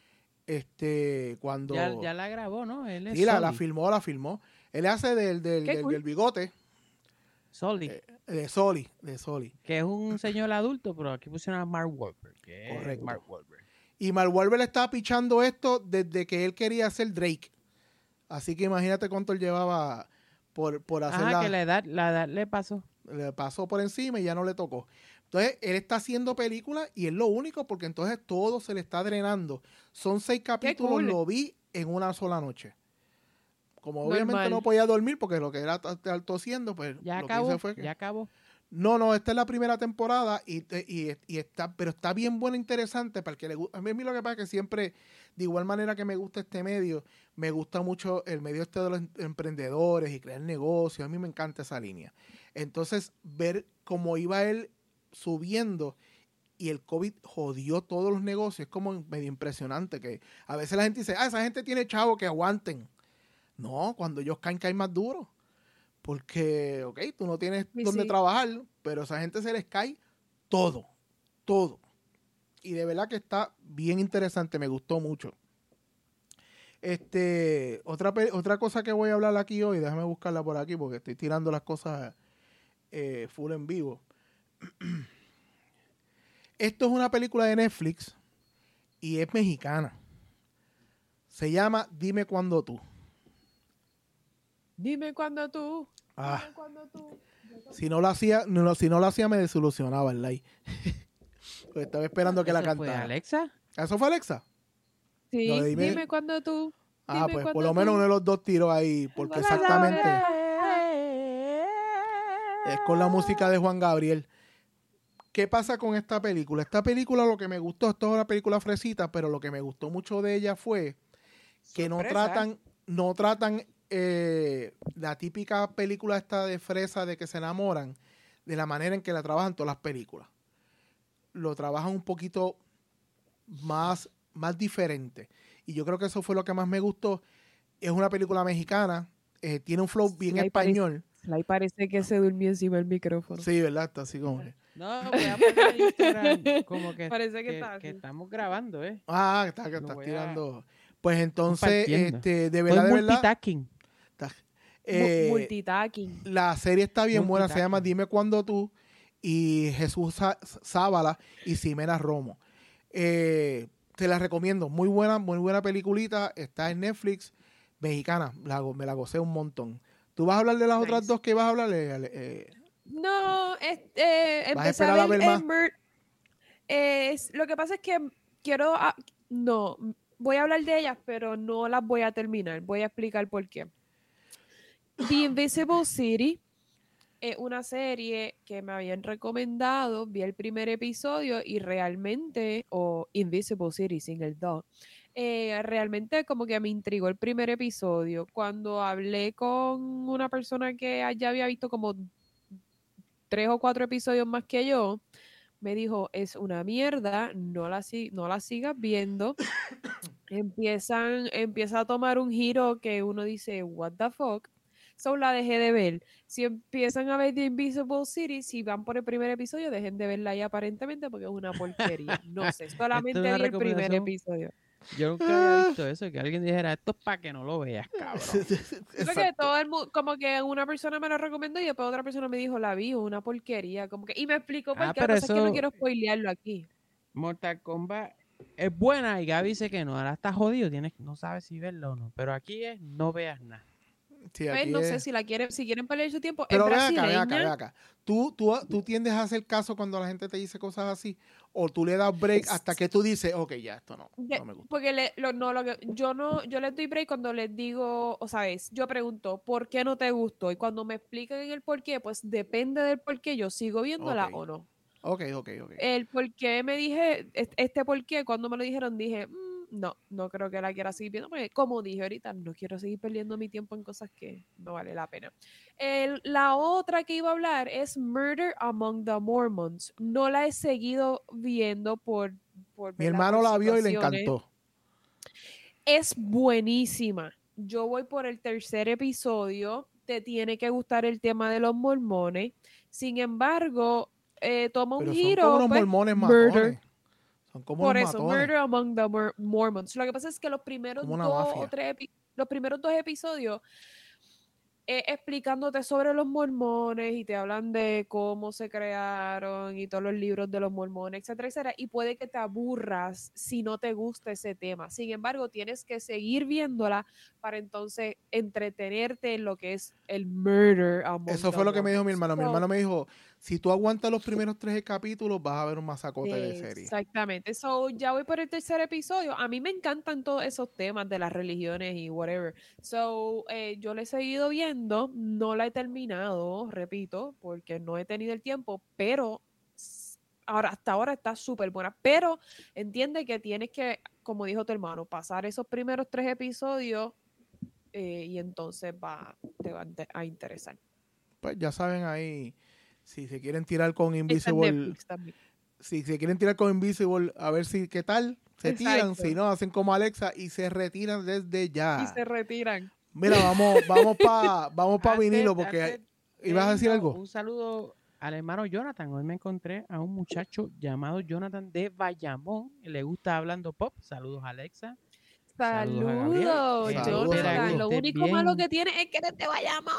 Este, cuando... Ya, ya la grabó, ¿no? Él es sí, la, la Sully. filmó, la filmó. Él hace del, del, Qué del, cool. del bigote, Sully, eh, de Soli, de Soli. que es un señor adulto, pero aquí pusieron a Mark Wahlberg, que es Correcto. Mark Wahlberg. Y Mark Wahlberg estaba pichando esto desde que él quería ser Drake. Así que imagínate cuánto él llevaba por, por hacer Ajá, la... que la edad, la edad le pasó. Le pasó por encima y ya no le tocó. Entonces, él está haciendo películas y es lo único porque entonces todo se le está drenando. Son seis capítulos, cool. lo vi en una sola noche. Como obviamente Normal. no podía dormir porque lo que era t- estar tosiendo, pues Ya lo que acabó, hice fue que... ya acabó. No, no, esta es la primera temporada y, te- y, y está, pero está bien buena, interesante para el que le gusta. A mí lo que pasa es que siempre, de igual manera que me gusta este medio, me gusta mucho el medio este de los em- emprendedores y crear negocios. A mí me encanta esa línea. Entonces, ver cómo iba él subiendo y el COVID jodió todos los negocios, es como medio impresionante que a veces la gente dice, ah, esa gente tiene chavo, que aguanten. No, cuando ellos caen, caen más duro. Porque, ok, tú no tienes Y dónde sí. trabajar, pero a esa gente se les cae todo, todo. Y de verdad que está bien interesante, me gustó mucho. Este, otra, pe- otra cosa que voy a hablar aquí hoy, déjame buscarla por aquí porque estoy tirando las cosas eh, full en vivo. Esto es una película de Netflix y es mexicana. Se llama Dime Cuándo Tú. Dime cuándo tú. Ah. Dime cuándo tú. Si no lo hacía, no, lo- si no lo hacía me desilusionaba el like. Pues estaba esperando que la ¿Eso fue cantara. Alexa? ¿Eso fue Alexa? Sí, Lo de dime, dime- cuándo tú. Ah, Dime pues por cuándo lo menos tú. uno de los dos tiros ahí, porque Vas a exactamente ver. es con la música de Juan Gabriel. ¿Qué pasa con esta película? Esta película lo que me gustó, esto es una película fresita, pero lo que me gustó mucho de ella fue que no Sorpresa. tratan, no tratan eh, la típica película esta de fresa de que se enamoran de la manera en que la trabajan todas las películas. Lo trabajan un poquito más, más diferente. Y yo creo que eso fue lo que más me gustó. Es una película mexicana, eh, tiene un flow bien Sí, ahí parece- español. Ahí parece que se durmió encima del micrófono. Sí, ¿verdad? Está así como que... No, voy a poner en Instagram como que, Parece que que, está que así. estamos grabando, ¿eh? Ah, está, que Lo estás voy a- tirando. Pues entonces, compartiendo. este, de verdad, Estoy de verdad, multitasking. está- Mu- eh, Multitasking. la serie está bien buena, se Multitasking. llama Dime Cuándo Tú, y Jesús Zá- Zábala y Ximena Romo. Eh, te la recomiendo, muy buena, muy buena peliculita, está en Netflix, mexicana, la go- me la gocé un montón. ¿Tú vas a hablar de las Nice. otras dos que vas a hablar? Eh, eh, No, este, ¿Vas a empecé esperar a ver más? Ember. Es, lo que pasa es que quiero, ah, no, voy a hablar de ellas, pero no las voy a terminar. Voy a explicar por qué. The Invisible City es una serie que me habían recomendado, vi el primer episodio y realmente, o Invisible City sin el do, eh, realmente como que me intrigó el primer episodio. Cuando hablé con una persona que ya había visto como tres o cuatro episodios más que yo, me dijo, es una mierda, no la, si- no la sigas viendo. Empiezan, empieza a tomar un giro que uno dice, what the fuck. So la dejé de ver. Si empiezan a ver The Invisible City, si van por el primer episodio, dejen de verla ahí aparentemente porque es una porquería. No sé, solamente una vi el primer recomendación. episodio. Yo nunca había visto eso, que alguien dijera, esto es para que no lo veas, cabrón. Creo que todo el mundo, como que una persona me lo recomendó y después otra persona me dijo, la vi, una porquería. Como que, y me explicó por Ah, qué. Lo que pero pasa es que no eso- quiero spoilearlo aquí. Mortal Kombat es buena y Gaby dice que no, ahora está jodido, tienes, no sabes si verla o no. Pero aquí es no veas nada. sí, Pues, aquí no es- sé si la quieren, si quieren perder su tiempo. Pero es ve acá, brasileña. ve acá, ve acá. ¿Tú, tú, ¿Tú tiendes a hacer caso cuando la gente te dice cosas así? ¿O tú le das break hasta que tú dices, ok, ya, esto no, De- no me gusta? porque le, lo, no, lo que, yo no, yo les doy break cuando les digo, o sabes, yo pregunto, ¿por qué no te gustó? Y cuando me explican el por qué, pues depende del por qué, yo sigo viéndola Ok. o no. Ok, ok, ok. El por qué me dije, es- este por qué, cuando me lo dijeron, dije, "Mm, no, no creo que la quiera seguir viendo, porque como dije ahorita, no quiero seguir perdiendo mi tiempo en cosas que no vale la pena. El- la otra que iba a hablar es Murder Among the Mormons. No la he seguido viendo por... por Mi ¿verdad? hermano Por la vio y le situaciones. encantó. Es buenísima. Yo voy por el tercer episodio. Te tiene que gustar el tema de los mormones. Sin embargo, eh, toma un Pero son como giro. unos Pues, mormones murder. matones. Son como Por unos eso, matones. Murder Among the Mor- Mormons. Lo que pasa es que los primeros Como una dos mafia. o tres epi- los primeros dos episodios eh, explicándote sobre los mormones y te hablan de cómo se crearon y todos los libros de los mormones, etcétera, etcétera. Y puede que te aburras si no te gusta ese tema. Sin embargo, tienes que seguir viéndola para entonces entretenerte en lo que es el murder among Eso the fue lo que me dijo mi Mormons. hermano. Mi So, hermano me dijo, si tú aguantas los primeros tres capítulos, vas a ver un masacote de serie. Exactamente. So, ya voy por el tercer episodio. A mí me encantan todos esos temas de las religiones y whatever. So, eh, yo le he seguido viendo. No la he terminado, repito, porque no he tenido el tiempo, pero s- ahora, hasta ahora está súper buena. Pero entiende que tienes que, como dijo tu hermano, pasar esos primeros tres episodios eh, y entonces va, te va a inte- a interesar. Pues ya saben ahí, si se quieren tirar con Está en Invisible, Netflix también. si se quieren tirar con Invisible, a ver si qué tal, se tiran, Exacto. si no, hacen como Alexa y se retiran desde ya. Y se retiran. Mira, vamos, vamos para vamos pa Antes- vinilo, porque antes ibas a de decir irnos, algo. Un saludo al hermano Jonathan. Hoy me encontré a un muchacho llamado Jonathan de Bayamón. Le gusta hablando pop. Saludos, Alexa. Saludos a Gabriel. Saludos, Eh, Jonathan. saludos. Lo Estés único bien. malo que tiene es que eres de Bayamón.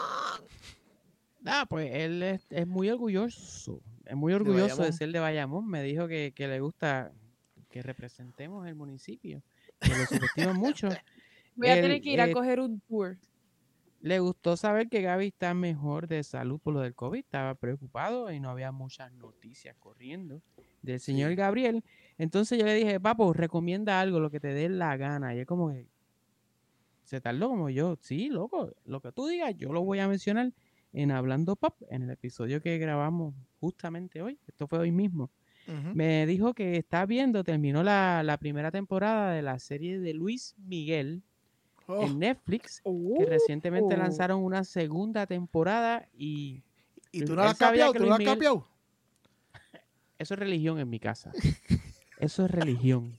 Ah, pues él es, es muy orgulloso. Es muy orgulloso de, Bayamón. ser de Bayamón. Me dijo que, que le gusta que representemos el municipio. Que lo subestima mucho. Voy a Él, tener que ir a eh, coger un tour. Le gustó saber que Gaby está mejor de salud por lo del COVID. Estaba preocupado y no había muchas noticias corriendo del señor Sí. Gabriel. Entonces yo le dije, papo, recomienda algo, lo que te dé la gana. Y él como que se tardó como yo. Sí, loco, lo que tú digas, yo lo voy a mencionar en Hablando Pop, en el episodio que grabamos justamente hoy. Esto fue hoy mismo. Ujú. Me dijo que está viendo, terminó la, la primera temporada de la serie de Luis Miguel Oh, en Netflix, que Uh, recientemente lanzaron una segunda temporada y ¿Y tú él no la has sabía capiado? que ¿Tú no Luis la has Miguel- capiado? eso es religión en mi casa. Eso es religión.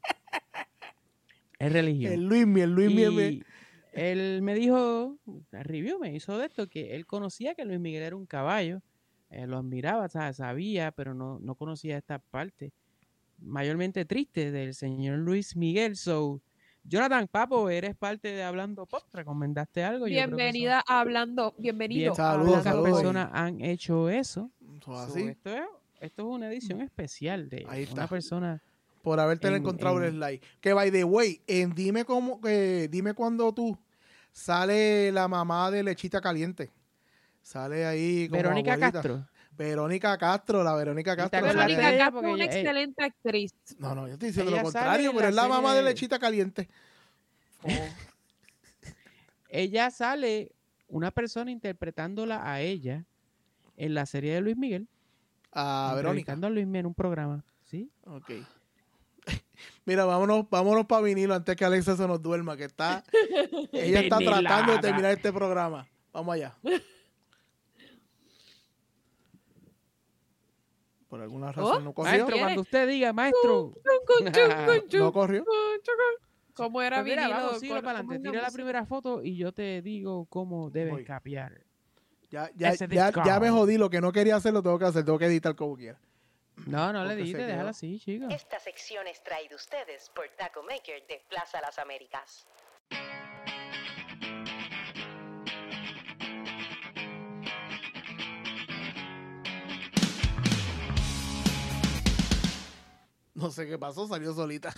Es religión. El Luismi, el Luismi. el- Y él me dijo, la review me hizo de esto, que él conocía que Luis Miguel era un caballo, eh, lo admiraba, ¿sabes? Sabía, pero no, no conocía esta parte mayormente triste del señor Luis Miguel. So, Jonathan, papo, eres parte de Hablando Pop, ¿recomendaste algo? Yo creo que son bienvenida a hablando, bienvenido. bien a Saludos, pocas Hablando saludos. Pop. personas han hecho eso. Eso So, así. esto es esto es una edición especial de Ahí está. una persona. Por haberte En- encontrado en- el slide. Que by the way, en dime cómo, eh, dime cuando tú sale la mamá de Lechita Caliente. Sale ahí como Verónica abuelita. Castro. Verónica Castro, la Verónica ¿Y te Castro. acuerdas sale de ahí. Verónica ella? Castro es Porque una ella- eh, excelente actriz. No, no, yo estoy diciendo Ella lo sale contrario, en pero la es la mamá de serie- Lechita Caliente. Ella sale, una persona interpretándola a ella en la serie de Luis Miguel. A Verónica. Entrevistando a Luis Miguel en un programa. ¿Sí? Ok. Mira, vámonos, vámonos para vinilo antes que Alexa se nos duerma, que está, ella está Vinilada. tratando de terminar este programa. Vamos allá. Por alguna razón Oh, no corrió. Maestro, ¿Quiere? cuando usted diga, maestro. No corrió. ¿Cómo era Pues mira, vinilo? vamos, síguelo Con- para ¿cómo adelante. es la Tira la música? primera foto y yo te digo cómo debes Voy. capear. Ya, ya, Ese ya, disco. ya me jodí, lo que no quería hacer lo tengo que hacer, tengo que editar como quiera. No, no le Porque se dijiste, quedó. déjala así, chico. Esta sección es traída ustedes por Taco Maker de Plaza Las Américas. No sé qué pasó, salió solita.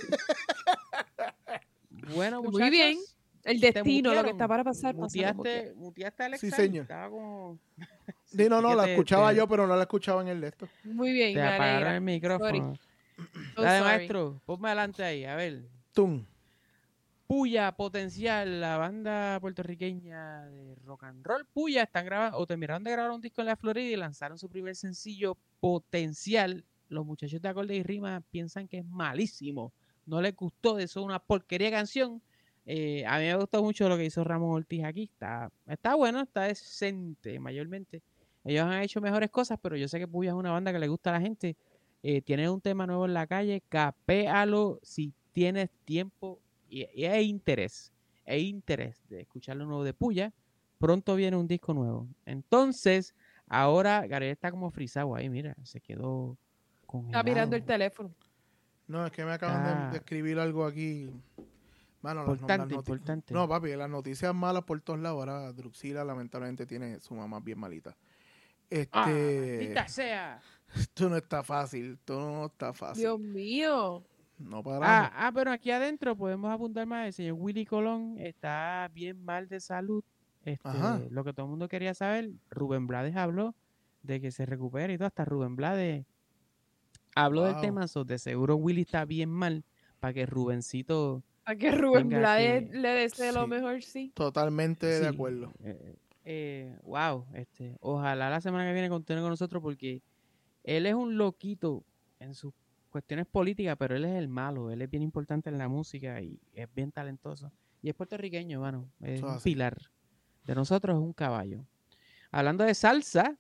Bueno, Muy muchachos. bien. El te destino, lo que mutearon. está para pasar, pasa como quiera. Muteaste, muteaste a Alexa. Sí, ahí, señor. Estaba como... Sí, no, no, que la te- escuchaba te- yo, pero no la escuchaba en el de esto. Muy bien, Te me apagaron alegra. el micrófono. So Dale, sorry. maestro, ponme adelante ahí, a ver. Tum. Puya Potencial, la banda puertorriqueña de rock and roll. Puya están grabando, o terminaron de grabar un disco en la Florida y lanzaron su primer sencillo, Potencial. Los muchachos de Acorde y Rima piensan que es malísimo. No les gustó, eso es una porquería de canción. Eh, a mí me gustó mucho lo que hizo Ramón Ortiz aquí. Está, está bueno, está decente, mayormente. Ellos han hecho mejores cosas, pero yo sé que Puya es una banda que le gusta a la gente. Eh, tiene un tema nuevo en la calle, capéalo si tienes tiempo y, y hay interés, hay interés de escuchar lo nuevo de Puya. Pronto viene un disco nuevo. Entonces, ahora Gabriel está como frisado ahí, mira, se quedó congelado. Está mirando el teléfono. No, es que me acaban de- Ah. de, escribir algo aquí. Mano, las- Importante, las noti- importante. No, papi, las noticias malas por todos lados. Ahora Druxila lamentablemente tiene su mamá bien malita. ¡Ah, Este, maldita sea! esto no está fácil, esto no está fácil. Dios mío. No paramos. Ah, ah, pero aquí adentro podemos apuntar más. El señor Willy Colón está bien mal de salud. Este, Ajá. lo que todo el mundo quería saber, Rubén Blades habló de que se recupere y todo. Hasta Rubén Blades habló del Wow. tema. So, de seguro Willy está bien mal para que Rubencito... A que Rubén Venga, Blades que- le desee lo Sí. mejor, sí. Totalmente de Sí, acuerdo. eh, eh, wow, este, ojalá la semana que viene continúe con nosotros porque él es un loquito en sus cuestiones políticas, pero él es el malo, él es bien importante en la música y es bien talentoso. Y es puertorriqueño, mano, es Eso es un así. pilar. De nosotros es un caballo. Hablando de salsa,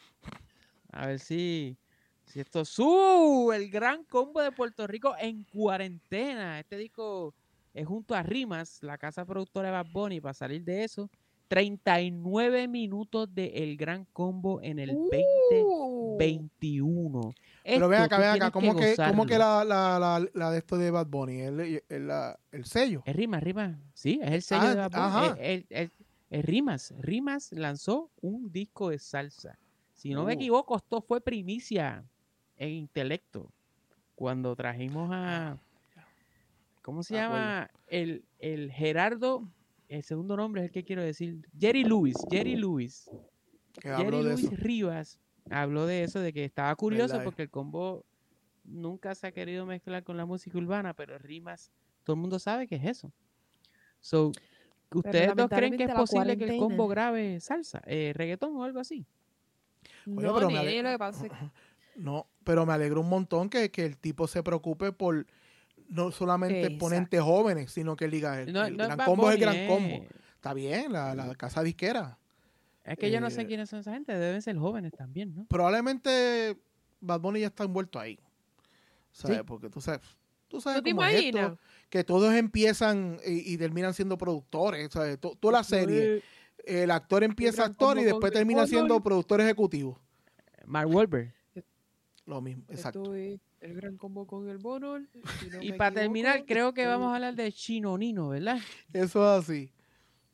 a ver si, si esto sube el gran combo de Puerto Rico en cuarentena. Este disco es junto a Rimas, la casa productora de Bad Bunny, para salir de eso. treinta y nueve minutos de El Gran Combo en el veinte Uh, veintiuno. Pero ven Esto acá, tú ven acá, tienes ¿cómo que, ¿cómo que gozarlo. la, la, la, la de esto de Bad Bunny? El, el, la- el sello. Es Rimas, Rimas. Sí, es el sello Ah, de Bad Bunny. ajá. Es- es- es- es Rimas. Rimas lanzó un disco de salsa. Si no me Uh. equivoco, esto fue primicia en Intelecto. Cuando trajimos a... ¿Cómo se Me acuerdo. llama? El, el Gerardo, el segundo nombre es el que quiero decir. Jerry Lewis. Jerry Lewis. Que Jerry habló de Luis eso. Rivas habló de eso, de que estaba curioso Verdad, eh. porque el combo nunca se ha querido mezclar con la música urbana, pero Rimas, todo el mundo sabe que es eso. So, ¿ustedes dos creen que es lamentablemente la posible que el cuarentena. combo grabe salsa, eh, reggaetón o algo así? Oye, no, pero me nene, ale- lo que pasa es que No, pero me alegro un montón que, que el tipo se preocupe por no solamente Exacto. exponentes jóvenes, sino que él diga, el, No, el no es gran Bad combo es el Bunny, gran combo. eh. Está bien, la, la casa disquera. Es que yo no sé Eh, quiénes son esa gente, deben ser jóvenes también, ¿no? Probablemente Bad Bunny ya está envuelto ahí. ¿Sabes? Sí. Porque tú sabes, tú sabes ¿No te cómo es esto, imaginas? que todos empiezan y, y terminan siendo productores. ¿Sabes? To- Toda la serie. El actor empieza gran actor y combo después con termina el siendo Bonol. productor ejecutivo. Mark Wahlberg. Lo mismo, exacto. Esto es el gran combo con el Bonol. si no Y me para terminar, equivoco. creo que vamos a hablar de Chino Nino, ¿verdad? Eso es así.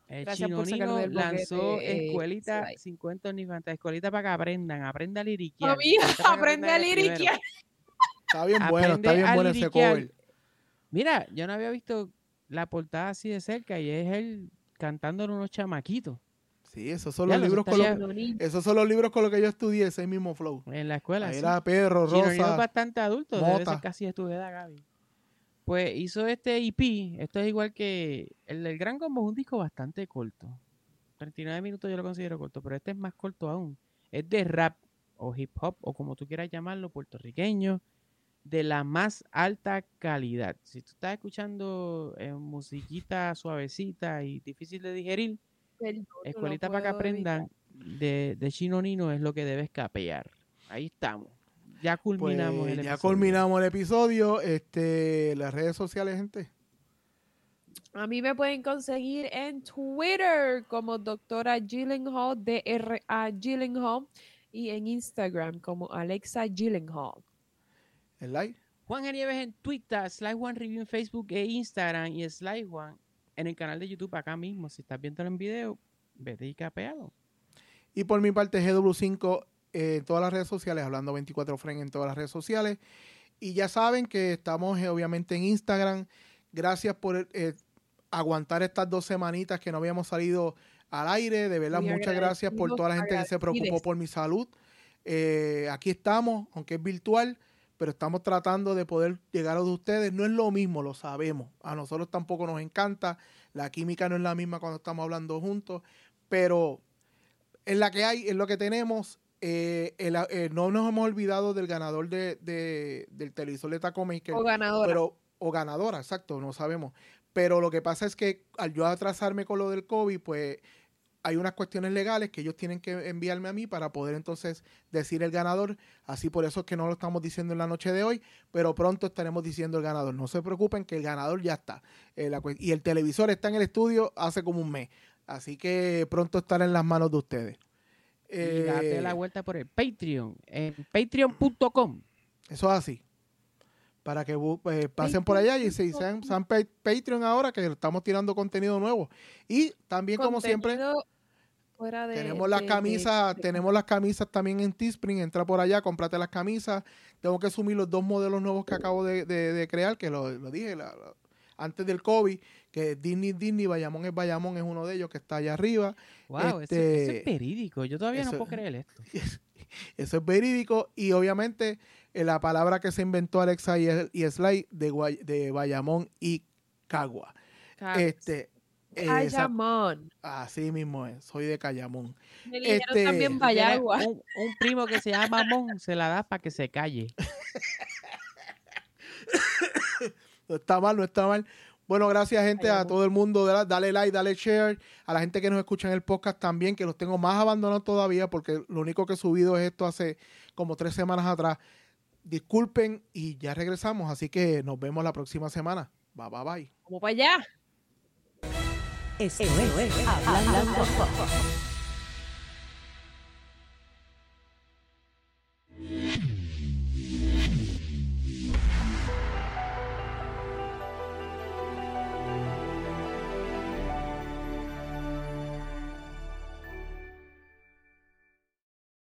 El Gracias Chino por sacarme Nino del boquete, lanzó eh, escuelita, Sly. cincuenta OnlyFans, escuelita para que aprendan, aprenda a liriquear. Mami, escuelita para que aprende a aprendan primero. liriquear. Está bien bueno, está Aprende bien a bueno ese liriquear. cover. Mira, yo no había visto la portada así de cerca y es él cantándole a unos chamaquitos Sí, esos son Ya, los los libros con los estaría- que, esos son los libros con los que yo estudié, ese mismo flow. en la escuela. Ahí sí. era Perro, Chino Nino es Rosa. bastante adulto, debe ser Mota. casi de tu edad, Gaby. Pues hizo este E P, esto es igual que el del Gran Combo, es un disco bastante corto. treinta y nueve minutos yo lo considero corto, pero este es más corto aún. Es de rap o hip hop o como tú quieras llamarlo, puertorriqueño, de la más alta calidad. Si tú estás escuchando eh, musiquita suavecita y difícil de digerir, Perdón, no escuelita lo para que puedo evitar. aprendan de, de Chino Nino es lo que debes capear. Ahí estamos. Ya culminamos Pues el ya episodio. culminamos el episodio. Este, las redes sociales, gente. A mí me pueden conseguir en Twitter como doctora Gyllenhaal, D R A Gyllenhaal, y en Instagram como Alexa Gyllenhaal. El like. Juan G. Nieves en Twitter, Sly Juan Review en Facebook e Instagram y Sly Juan en el canal de YouTube acá mismo. Si estás viendo en video, vete y capealo. Y por mi parte, G W cinco eh, en todas las redes sociales, hablando veinticuatro Friends en todas las redes sociales. Y ya saben que estamos eh, obviamente en Instagram. Gracias por eh, aguantar estas dos semanitas que no habíamos salido al aire. De verdad, Muy muchas gracias por toda la gente que se preocupó agradecidos. por mi salud. Eh, aquí estamos, aunque es virtual, pero estamos tratando de poder llegar a ustedes. No es lo mismo, lo sabemos. A nosotros tampoco nos encanta. La química no es la misma cuando estamos hablando juntos, pero es la que hay, es lo que tenemos. Eh, el- eh, no nos hemos olvidado del ganador de, de- del televisor de Taco Maker, O ganadora. pero o ganadora, exacto, no sabemos. Pero lo que pasa es que al yo atrasarme con lo del COVID, pues hay unas cuestiones legales que ellos tienen que enviarme a mí para poder entonces decir el ganador. Así por eso es que no lo estamos diciendo en la noche de hoy, pero pronto estaremos diciendo el ganador. No se preocupen que el ganador ya está. Eh, la cue- y el televisor está en el estudio hace como un mes. Así que pronto estará en las manos de ustedes. Y date Eh, la vuelta por el Patreon, en patreon punto com. Eso es así. Para que bu- eh, pasen por allá y se sean, sean pa- Patreon ahora que estamos tirando contenido nuevo. Y también, como siempre, Contenido fuera de- tenemos las de- camisas, de- tenemos las camisas también en Teespring. Entra por allá, cómprate las camisas. Tengo que sumir los dos modelos nuevos que acabo de, de- de crear, que lo, lo dije la- la- antes del COVID, que Disney, Disney, Bayamón es Bayamón, es uno de ellos que está allá arriba. Wow, eso, Este, eso es verídico. Yo todavía eso- no puedo creer esto. Eso es verídico. Y obviamente eh, la palabra que se inventó Alexa y, y Sly de, Guay- de Bayamón y Cagua. Ca- Este, eh, esa- Cayamón. así mismo es, soy de Cayamón. Me dijeron este- también Tú tienes Bayagua. Un, un primo que se llama Mon, se la da para que se calle. No está mal, no está mal. Bueno, gracias gente, a Bayamón. todo el mundo. Dale, dale like, dale share. A la gente que nos escucha en el podcast también, que los tengo más abandonados todavía, porque lo único que he subido es esto hace como tres semanas atrás. Disculpen y ya regresamos, así que nos vemos la próxima semana. Bye, bye, bye. Como para allá. Esto es Hablando Pop.